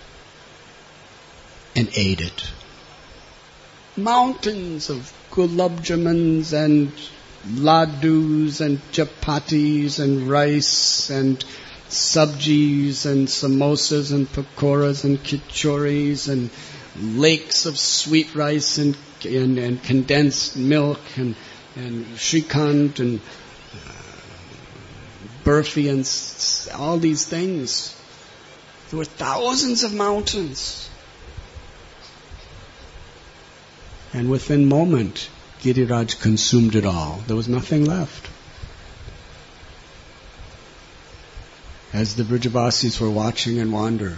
and ate it. Mountains of gulab jamans and ladus and chapatis and rice and sabjis and samosas and pakoras and kichoris and lakes of sweet rice and and, and condensed milk and and shrikant and uh, burfi and s- all these things. There were thousands of mountains. And within a moment, Giriraj consumed it all. There was nothing left. As the Brijabasis were watching and wonder,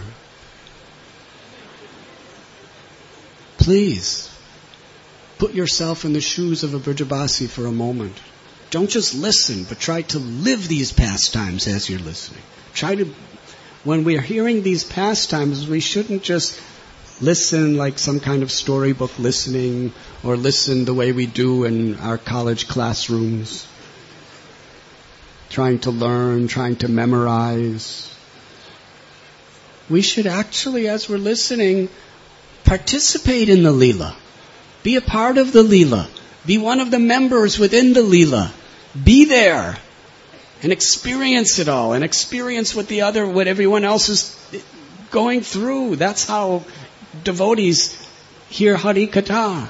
please put yourself in the shoes of a Brijabasi for a moment. Don't just listen, but try to live these pastimes as you're listening. Try to, when we are hearing these pastimes, we shouldn't just listen like some kind of storybook listening or listen the way we do in our college classrooms, trying to learn, trying to memorize. We should actually, as we're listening, participate in the Leela. Be a part of the Leela. Be one of the members within the Leela. Be there and experience it all and experience what the other, what everyone else is going through. That's how devotees hear Hari Katha.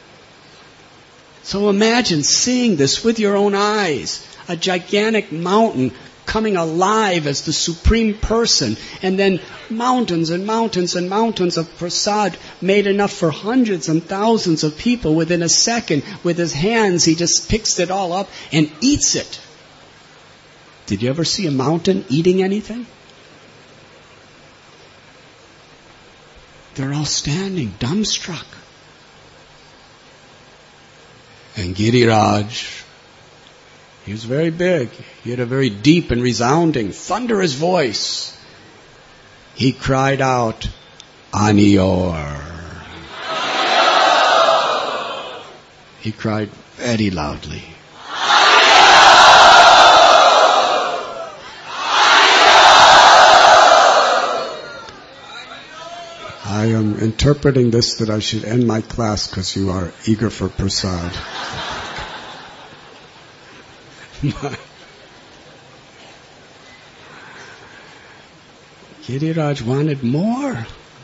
So imagine seeing this with your own eyes. A gigantic mountain coming alive as the supreme person, and then mountains and mountains and mountains of prasad made enough for hundreds and thousands of people within a second. With his hands, he just picks it all up and eats it. Did you ever see a mountain eating anything? They're all standing, dumbstruck. And Giriraj, He was very big. He had a very deep and resounding, thunderous voice. He cried out, Anior. He cried very loudly. I am interpreting this that I should end my class because you are eager for prasad. Giriraj wanted more.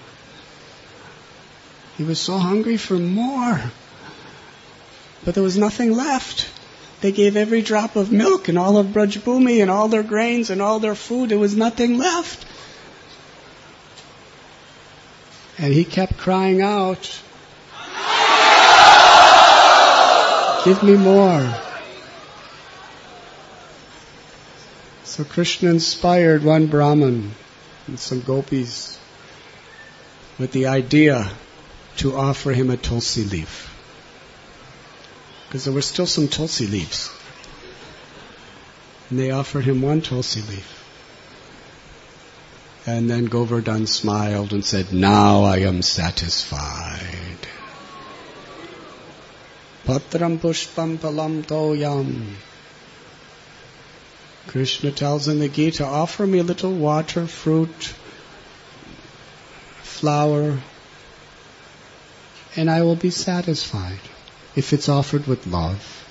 He was so hungry for more. But there was nothing left. They gave every drop of milk and all of Brajbhumi and all their grains and all their food. There was nothing left. And he kept crying out, give me more. So Krishna inspired one Brahmin and some gopis with the idea to offer him a tulsi leaf. Because there were still some tulsi leaves. And they offered him one tulsi leaf. And then Govardhan smiled and said, now I am satisfied. Patram pushpam palam toyam. Krishna tells in the Gita, offer me a little water, fruit, flower, and I will be satisfied if it's offered with love.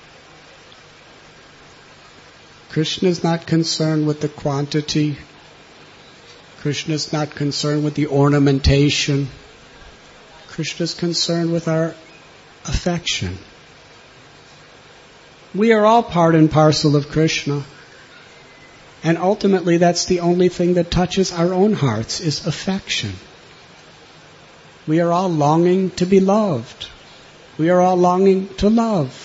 Krishna is not concerned with the quantity. Krishna is not concerned with the ornamentation. Krishna is concerned with our affection. We are all part and parcel of Krishna. And ultimately that's the only thing that touches our own hearts is affection. We are all longing to be loved. We are all longing to love.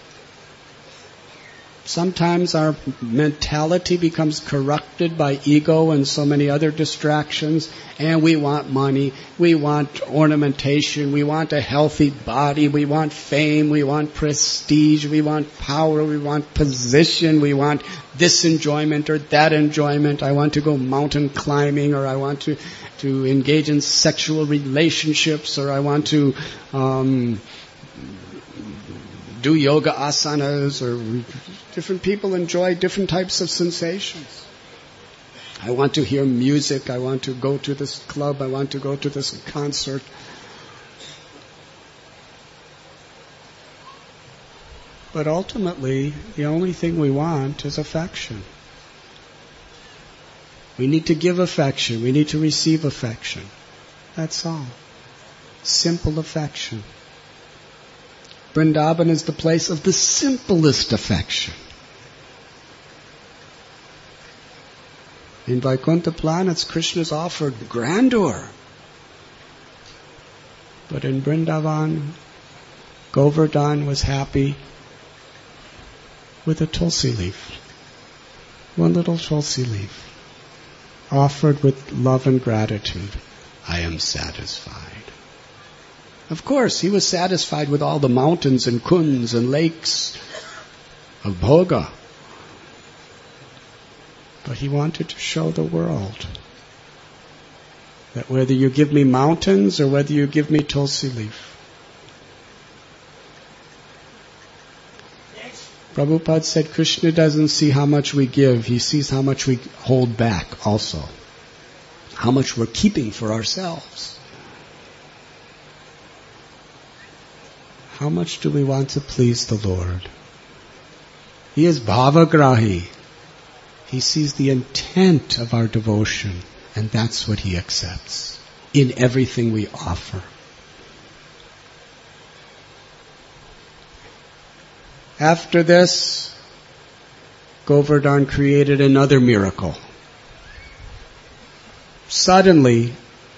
Sometimes our mentality becomes corrupted by ego and so many other distractions, and we want money, we want ornamentation, we want a healthy body, we want fame, we want prestige, we want power, we want position, we want this enjoyment or that enjoyment. I want to go mountain climbing, or I want to, to engage in sexual relationships, or I want to um, do yoga asanas, or different people enjoy different types of sensations. I want to hear music. I want to go to this club. I want to go to this concert. But ultimately, the only thing we want is affection. We need to give affection. We need to receive affection. That's all. Simple affection. Vrindavan is the place of the simplest affection. In Vaikuntha planets, Krishna's offered grandeur. But in Vrindavan, Govardhan was happy with a tulsi leaf. One little tulsi leaf. Offered with love and gratitude. I am satisfied. Of course, he was satisfied with all the mountains and kunds and lakes of Bhoga. But he wanted to show the world that whether you give me mountains or whether you give me tulsi leaf. Prabhupada said Krishna doesn't see how much we give, he sees how much we hold back also. How much we're keeping for ourselves. How much do we want to please the Lord? He is bhavagrahi. He sees the intent of our devotion, and that's what he accepts in everything we offer. After this, Govardhan created another miracle. Suddenly,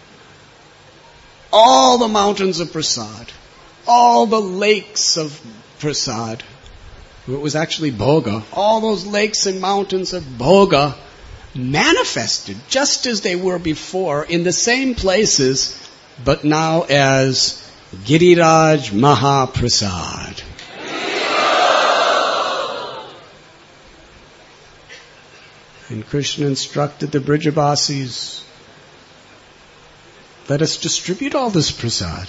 all the mountains of prasad, all the lakes of prasad, it was actually Bhoga, all those lakes and mountains of Bhoga manifested just as they were before in the same places, but now as Giriraj Mahaprasad. And Krishna instructed the Brijabasis, let us distribute all this prasad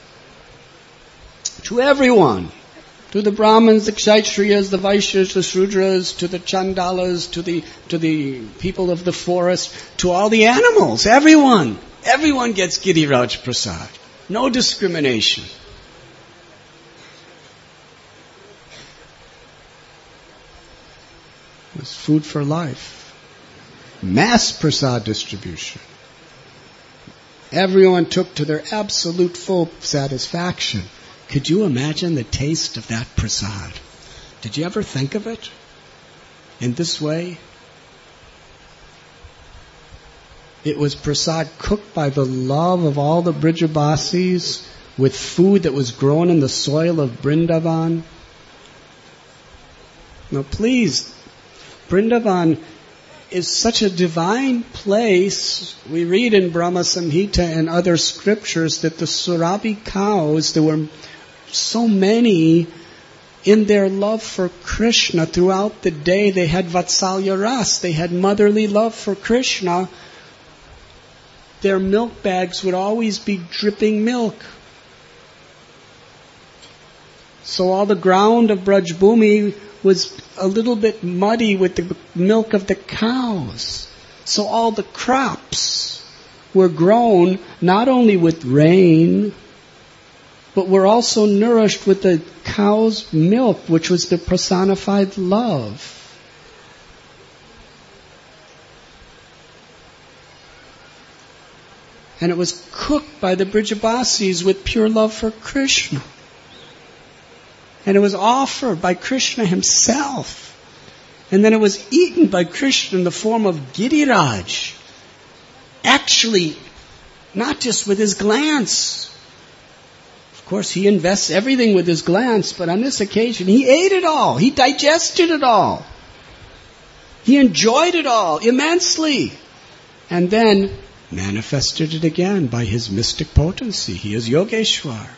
to everyone. To the Brahmins, the Kshatriyas, the Vaishyas, the Sudras, to the Chandalas, to the to the people of the forest, to all the animals, everyone. Everyone gets Giriraj Prasad. No discrimination. It was food for life. Mass prasad distribution. Everyone took to their absolute full satisfaction. Could you imagine the taste of that prasad? Did you ever think of it in this way? It was prasad cooked by the love of all the Brijabasis with food that was grown in the soil of Vrindavan. Now please, Vrindavan is such a divine place. We read in Brahma Samhita and other scriptures that the Surabhi cows, there were so many in their love for Krishna throughout the day. They had Vatsalya Ras, they had motherly love for Krishna. Their milk bags would always be dripping milk. So all the ground of Braj Bhumi was a little bit muddy with the milk of the cows. So all the crops were grown not only with rain, but were also nourished with the cow's milk, which was the personified love. And it was cooked by the Brijabasis with pure love for Krishna. And it was offered by Krishna himself. And then it was eaten by Krishna in the form of Giriraj. Actually, not just with his glance. Of course, he invests everything with his glance, but on this occasion, he ate it all. He digested it all. He enjoyed it all immensely. And then manifested it again by his mystic potency. He is Yogeshwar.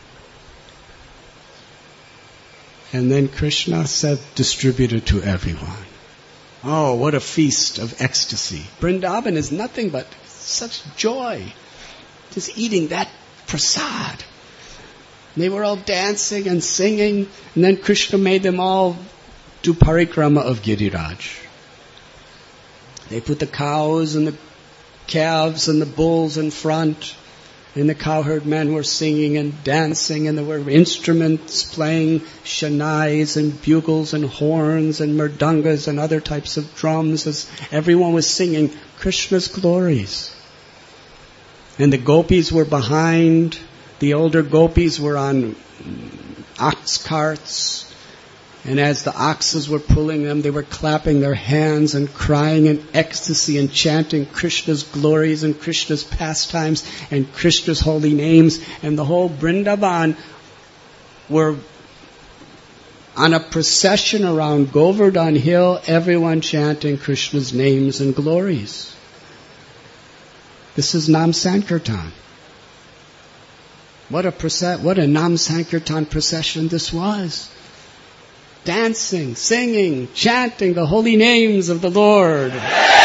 And then Krishna said, distribute it to everyone. Oh, what a feast of ecstasy. Vrindavan is nothing but such joy. Just eating that prasad. They were all dancing and singing, and then Krishna made them all do parikrama of Giriraj. They put the cows and the calves and the bulls in front, and the cowherd men were singing and dancing, and there were instruments playing, shanais and bugles and horns and murdangas and other types of drums as everyone was singing Krishna's glories. And the gopis were behind. The older gopis were on ox carts. And as the oxes were pulling them, they were clapping their hands and crying in ecstasy and chanting Krishna's glories and Krishna's pastimes and Krishna's holy names. And the whole Vrindavan were on a procession around Govardhan Hill, everyone chanting Krishna's names and glories. This is Nam Sankirtan. What a process, what a Nam Sankirtan procession this was. Dancing, singing, chanting the holy names of the Lord.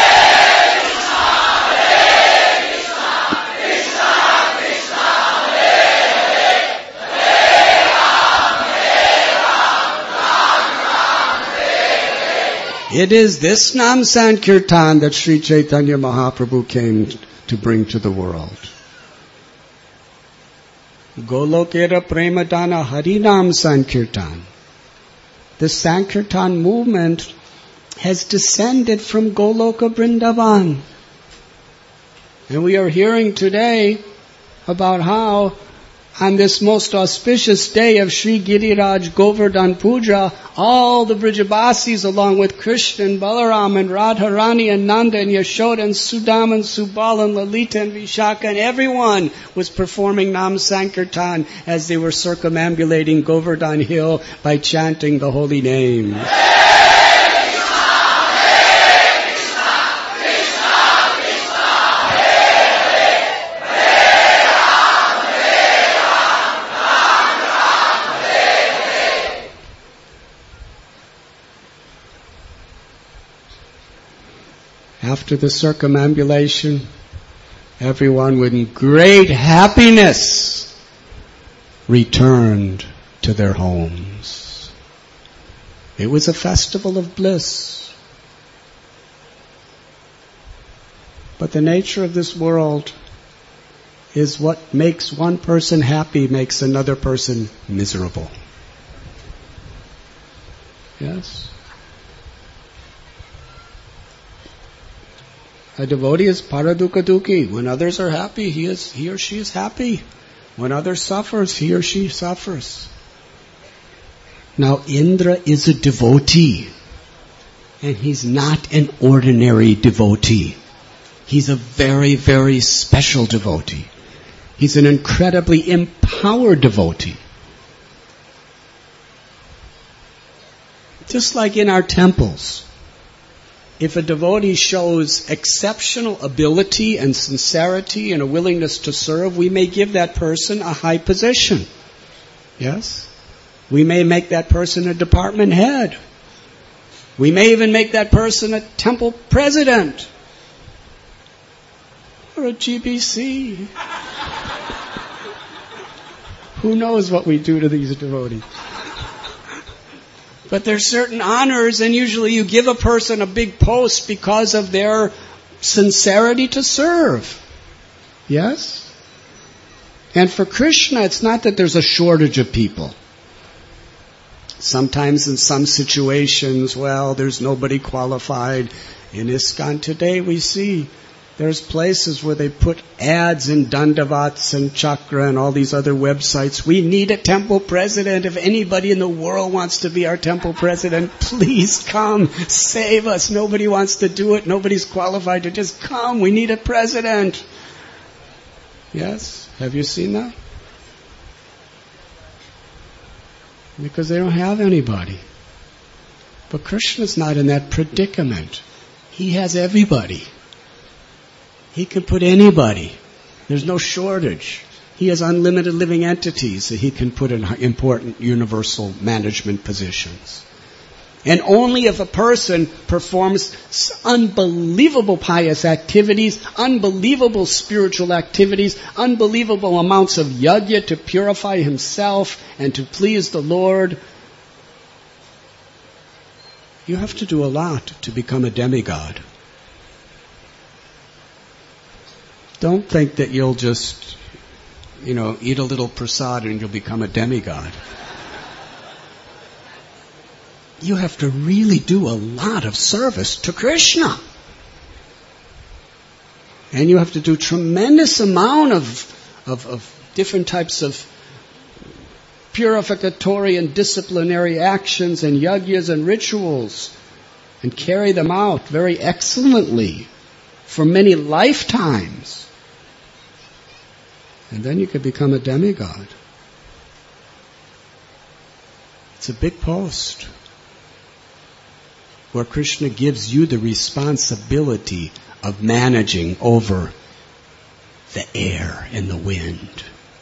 It is this Nam Sankirtan that Sri Chaitanya Mahaprabhu came to bring to the world. Golokera Premadana Harinam Sankirtan. The Sankirtan movement has descended from Goloka Vrindavan. And we are hearing today about how on this most auspicious day of Sri Giriraj Govardhan Puja, all the Brijabasis along with Krishna and Balaram and Radharani and Nanda and Yashoda and Sudama and Subal and Lalita and Vishaka and everyone was performing Nam Sankirtan as they were circumambulating Govardhan Hill by chanting the holy name. after the circumambulation, everyone with great happiness returned to their homes. It was a festival of bliss. But the nature of this world is what makes one person happy makes another person miserable. Yes? A devotee is paradukha-dukhi. When others are happy, he is he or she is happy. When others suffers, he or she suffers. Now Indra is a devotee, and he's not an ordinary devotee. He's a very, very special devotee. He's an incredibly empowered devotee. Just like in our temples, if a devotee shows exceptional ability and sincerity and a willingness to serve, we may give that person a high position. Yes? We may make that person a department head. We may even make that person a temple president. Or a G B C. Who knows what we do to these devotees? But there's certain honors, and usually you give a person a big post because of their sincerity to serve. Yes? And for Krishna, it's not that there's a shortage of people. Sometimes in some situations, well, there's nobody qualified. In ISKCON today we see there's places where they put ads in Dandavats and Chakra and all these other websites. We need a temple president. If anybody in the world wants to be our temple president, please come. Save us. Nobody wants to do it. Nobody's qualified to just come. We need a president. Yes? Have you seen that? Because they don't have anybody. But Krishna's not in that predicament. He has everybody. He can put anybody. There's no shortage. He has unlimited living entities that he can put in important universal management positions. And only if a person performs unbelievable pious activities, unbelievable spiritual activities, unbelievable amounts of yajna to purify himself and to please the Lord. You have to do a lot to become a demigod. Don't think that you'll just, you know, eat a little prasad and you'll become a demigod. You have to really do a lot of service to Krishna. And you have to do tremendous amount of, of, of different types of purificatory and disciplinary actions and yajnas and rituals and carry them out very excellently for many lifetimes. And then you could become a demigod. It's a big post where Krishna gives you the responsibility of managing over the air and the wind.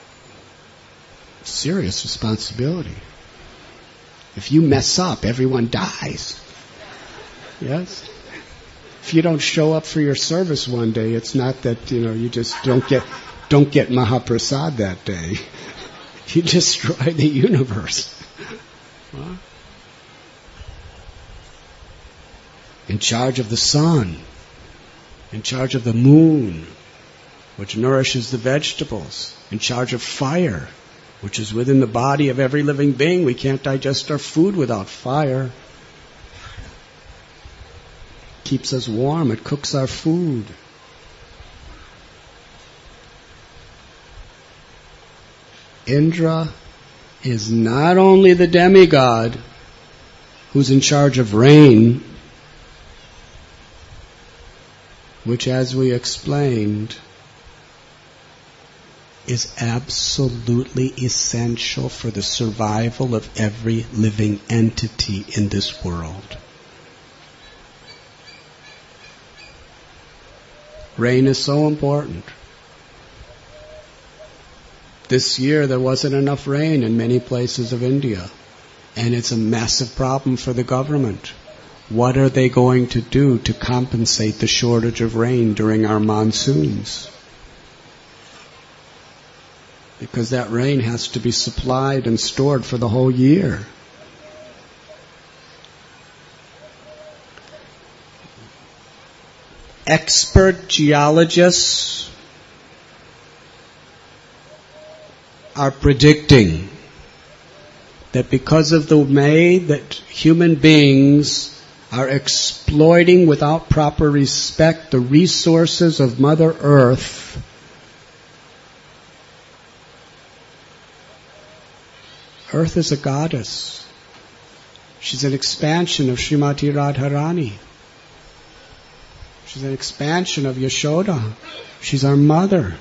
Serious responsibility. If you mess up, everyone dies. Yes? If you don't show up for your service one day, it's not that, you know, you just don't get don't get Mahaprasad that day. You destroy the universe. Huh? In charge of the sun, in charge of the moon, which nourishes the vegetables, in charge of fire, which is within the body of every living being. We can't digest our food without fire. Keeps us warm, it cooks our food. Indra is not only the demigod who's in charge of rain, which, as we explained, is absolutely essential for the survival of every living entity in this world. Rain is so important. This year there wasn't enough rain in many places of India, and it's a massive problem for the government. What are they going to do to compensate the shortage of rain during our monsoons? Because that rain has to be supplied and stored for the whole year. Expert geologists are predicting that because of the way that human beings are exploiting without proper respect the resources of Mother Earth, Earth is a goddess. She's an expansion of Srimati Radharani. She's an expansion of Yashoda. She's our mother.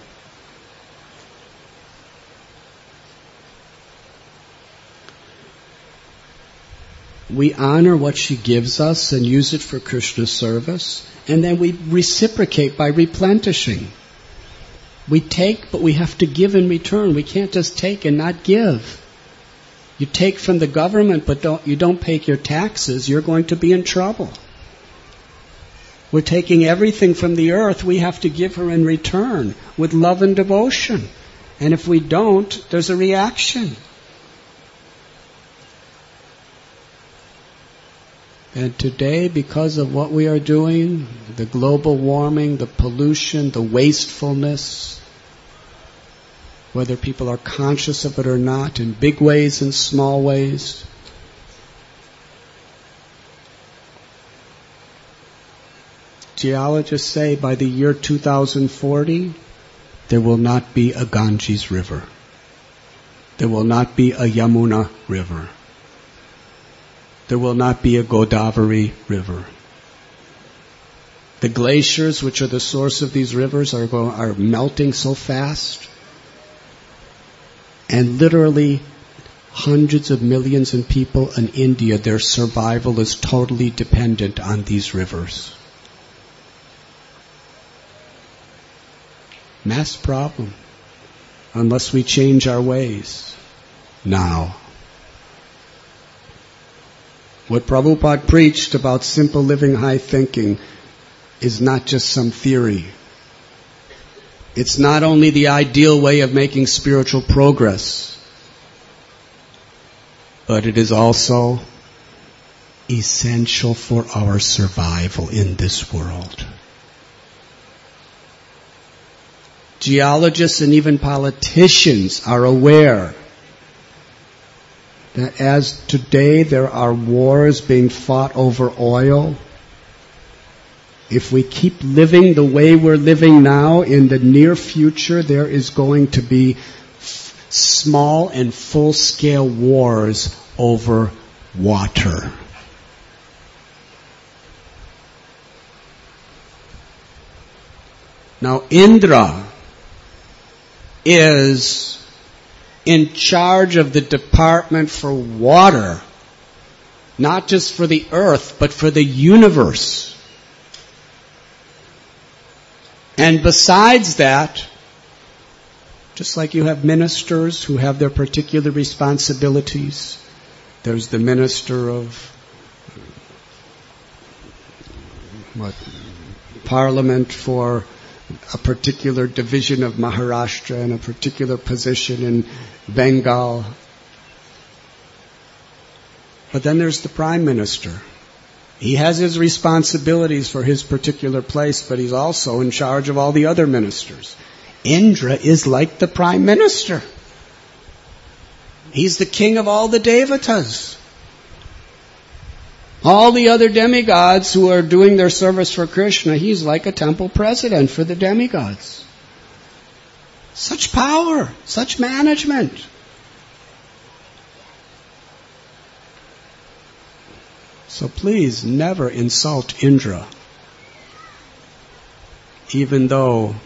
We honor what she gives us and use it for Krishna's service, and then we reciprocate by replenishing. We take, but we have to give in return. We can't just take and not give. You take from the government, but don't, you don't pay your taxes, you're going to be in trouble. We're taking everything from the earth, we have to give her in return with love and devotion. And if we don't, there's a reaction. And today, because of what we are doing, the global warming, the pollution, the wastefulness, whether people are conscious of it or not, in big ways and small ways, geologists say by the year two thousand forty, there will not be a Ganges river. There will not be a Yamuna river. There will not be a Godavari river. The glaciers, which are the source of these rivers, are going, are melting so fast. And literally hundreds of millions of people in India, their survival is totally dependent on these rivers. Mass problem. Unless we change our ways. Now. What Prabhupada preached about simple living, high thinking is not just some theory. It's not only the ideal way of making spiritual progress, but it is also essential for our survival in this world. Geologists and even politicians are aware that as today there are wars being fought over oil, if we keep living the way we're living now, in the near future there is going to be f- small and full-scale wars over water. Now Indra is in charge of the department for water, not just for the earth, but for the universe. And besides that, just like you have ministers who have their particular responsibilities, there's the minister of what, parliament for a particular division of Maharashtra and a particular position in Bengal. But then there's the prime minister. He has his responsibilities for his particular place, but he's also in charge of all the other ministers. Indra is like the prime minister. He's the king of all the devatas. All the other demigods who are doing their service for Krishna, he's like a temple president for the demigods. Such power, such management. So please never insult Indra, even though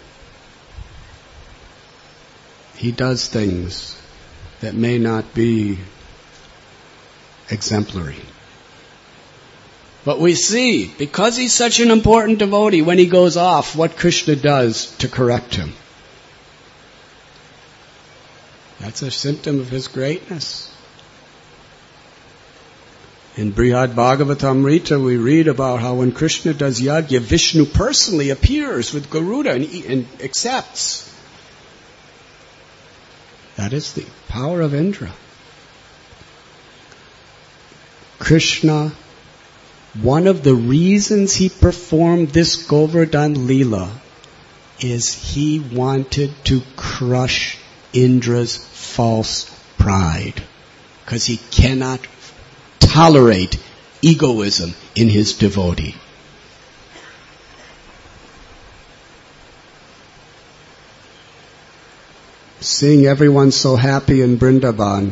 he does things that may not be exemplary. But we see, because he's such an important devotee, when he goes off, what Krishna does to correct him. That's a symptom of his greatness. In Brihad Bhagavatamrita, we read about how when Krishna does yajna, Vishnu personally appears with Garuda and, and accepts. That is the power of Indra. Krishna, one of the reasons he performed this Govardhan Leela is he wanted to crush Indra's false pride, because he cannot tolerate egoism in his devotee. Seeing everyone so happy in Vrindavan,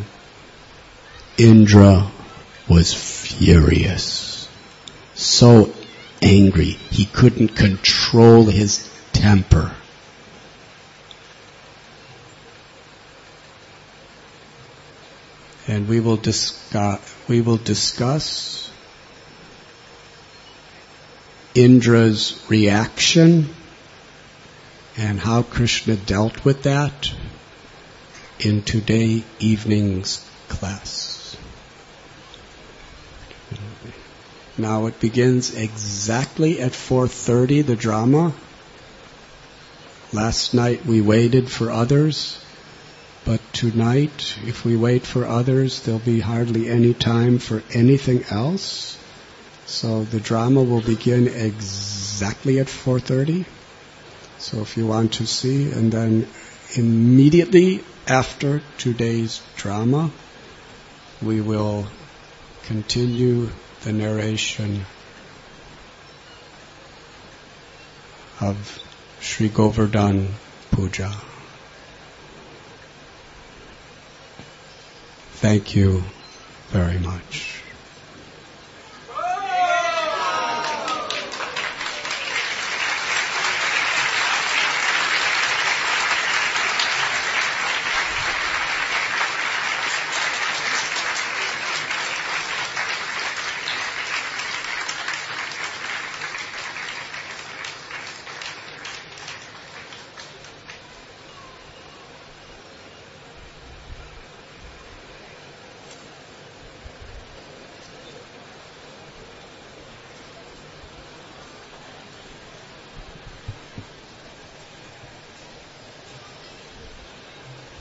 Indra was furious, so angry he couldn't control his temper. And we will discuss, we will discuss Indra's reaction and how Krishna dealt with that in today evening's class. Now it begins exactly at four thirty, the drama. Last night we waited for others. But tonight, if we wait for others, there'll be hardly any time for anything else. So the drama will begin exactly at four thirty. So if you want to see, and then immediately after today's drama, we will continue the narration of Sri Govardhan Puja. Thank you very much.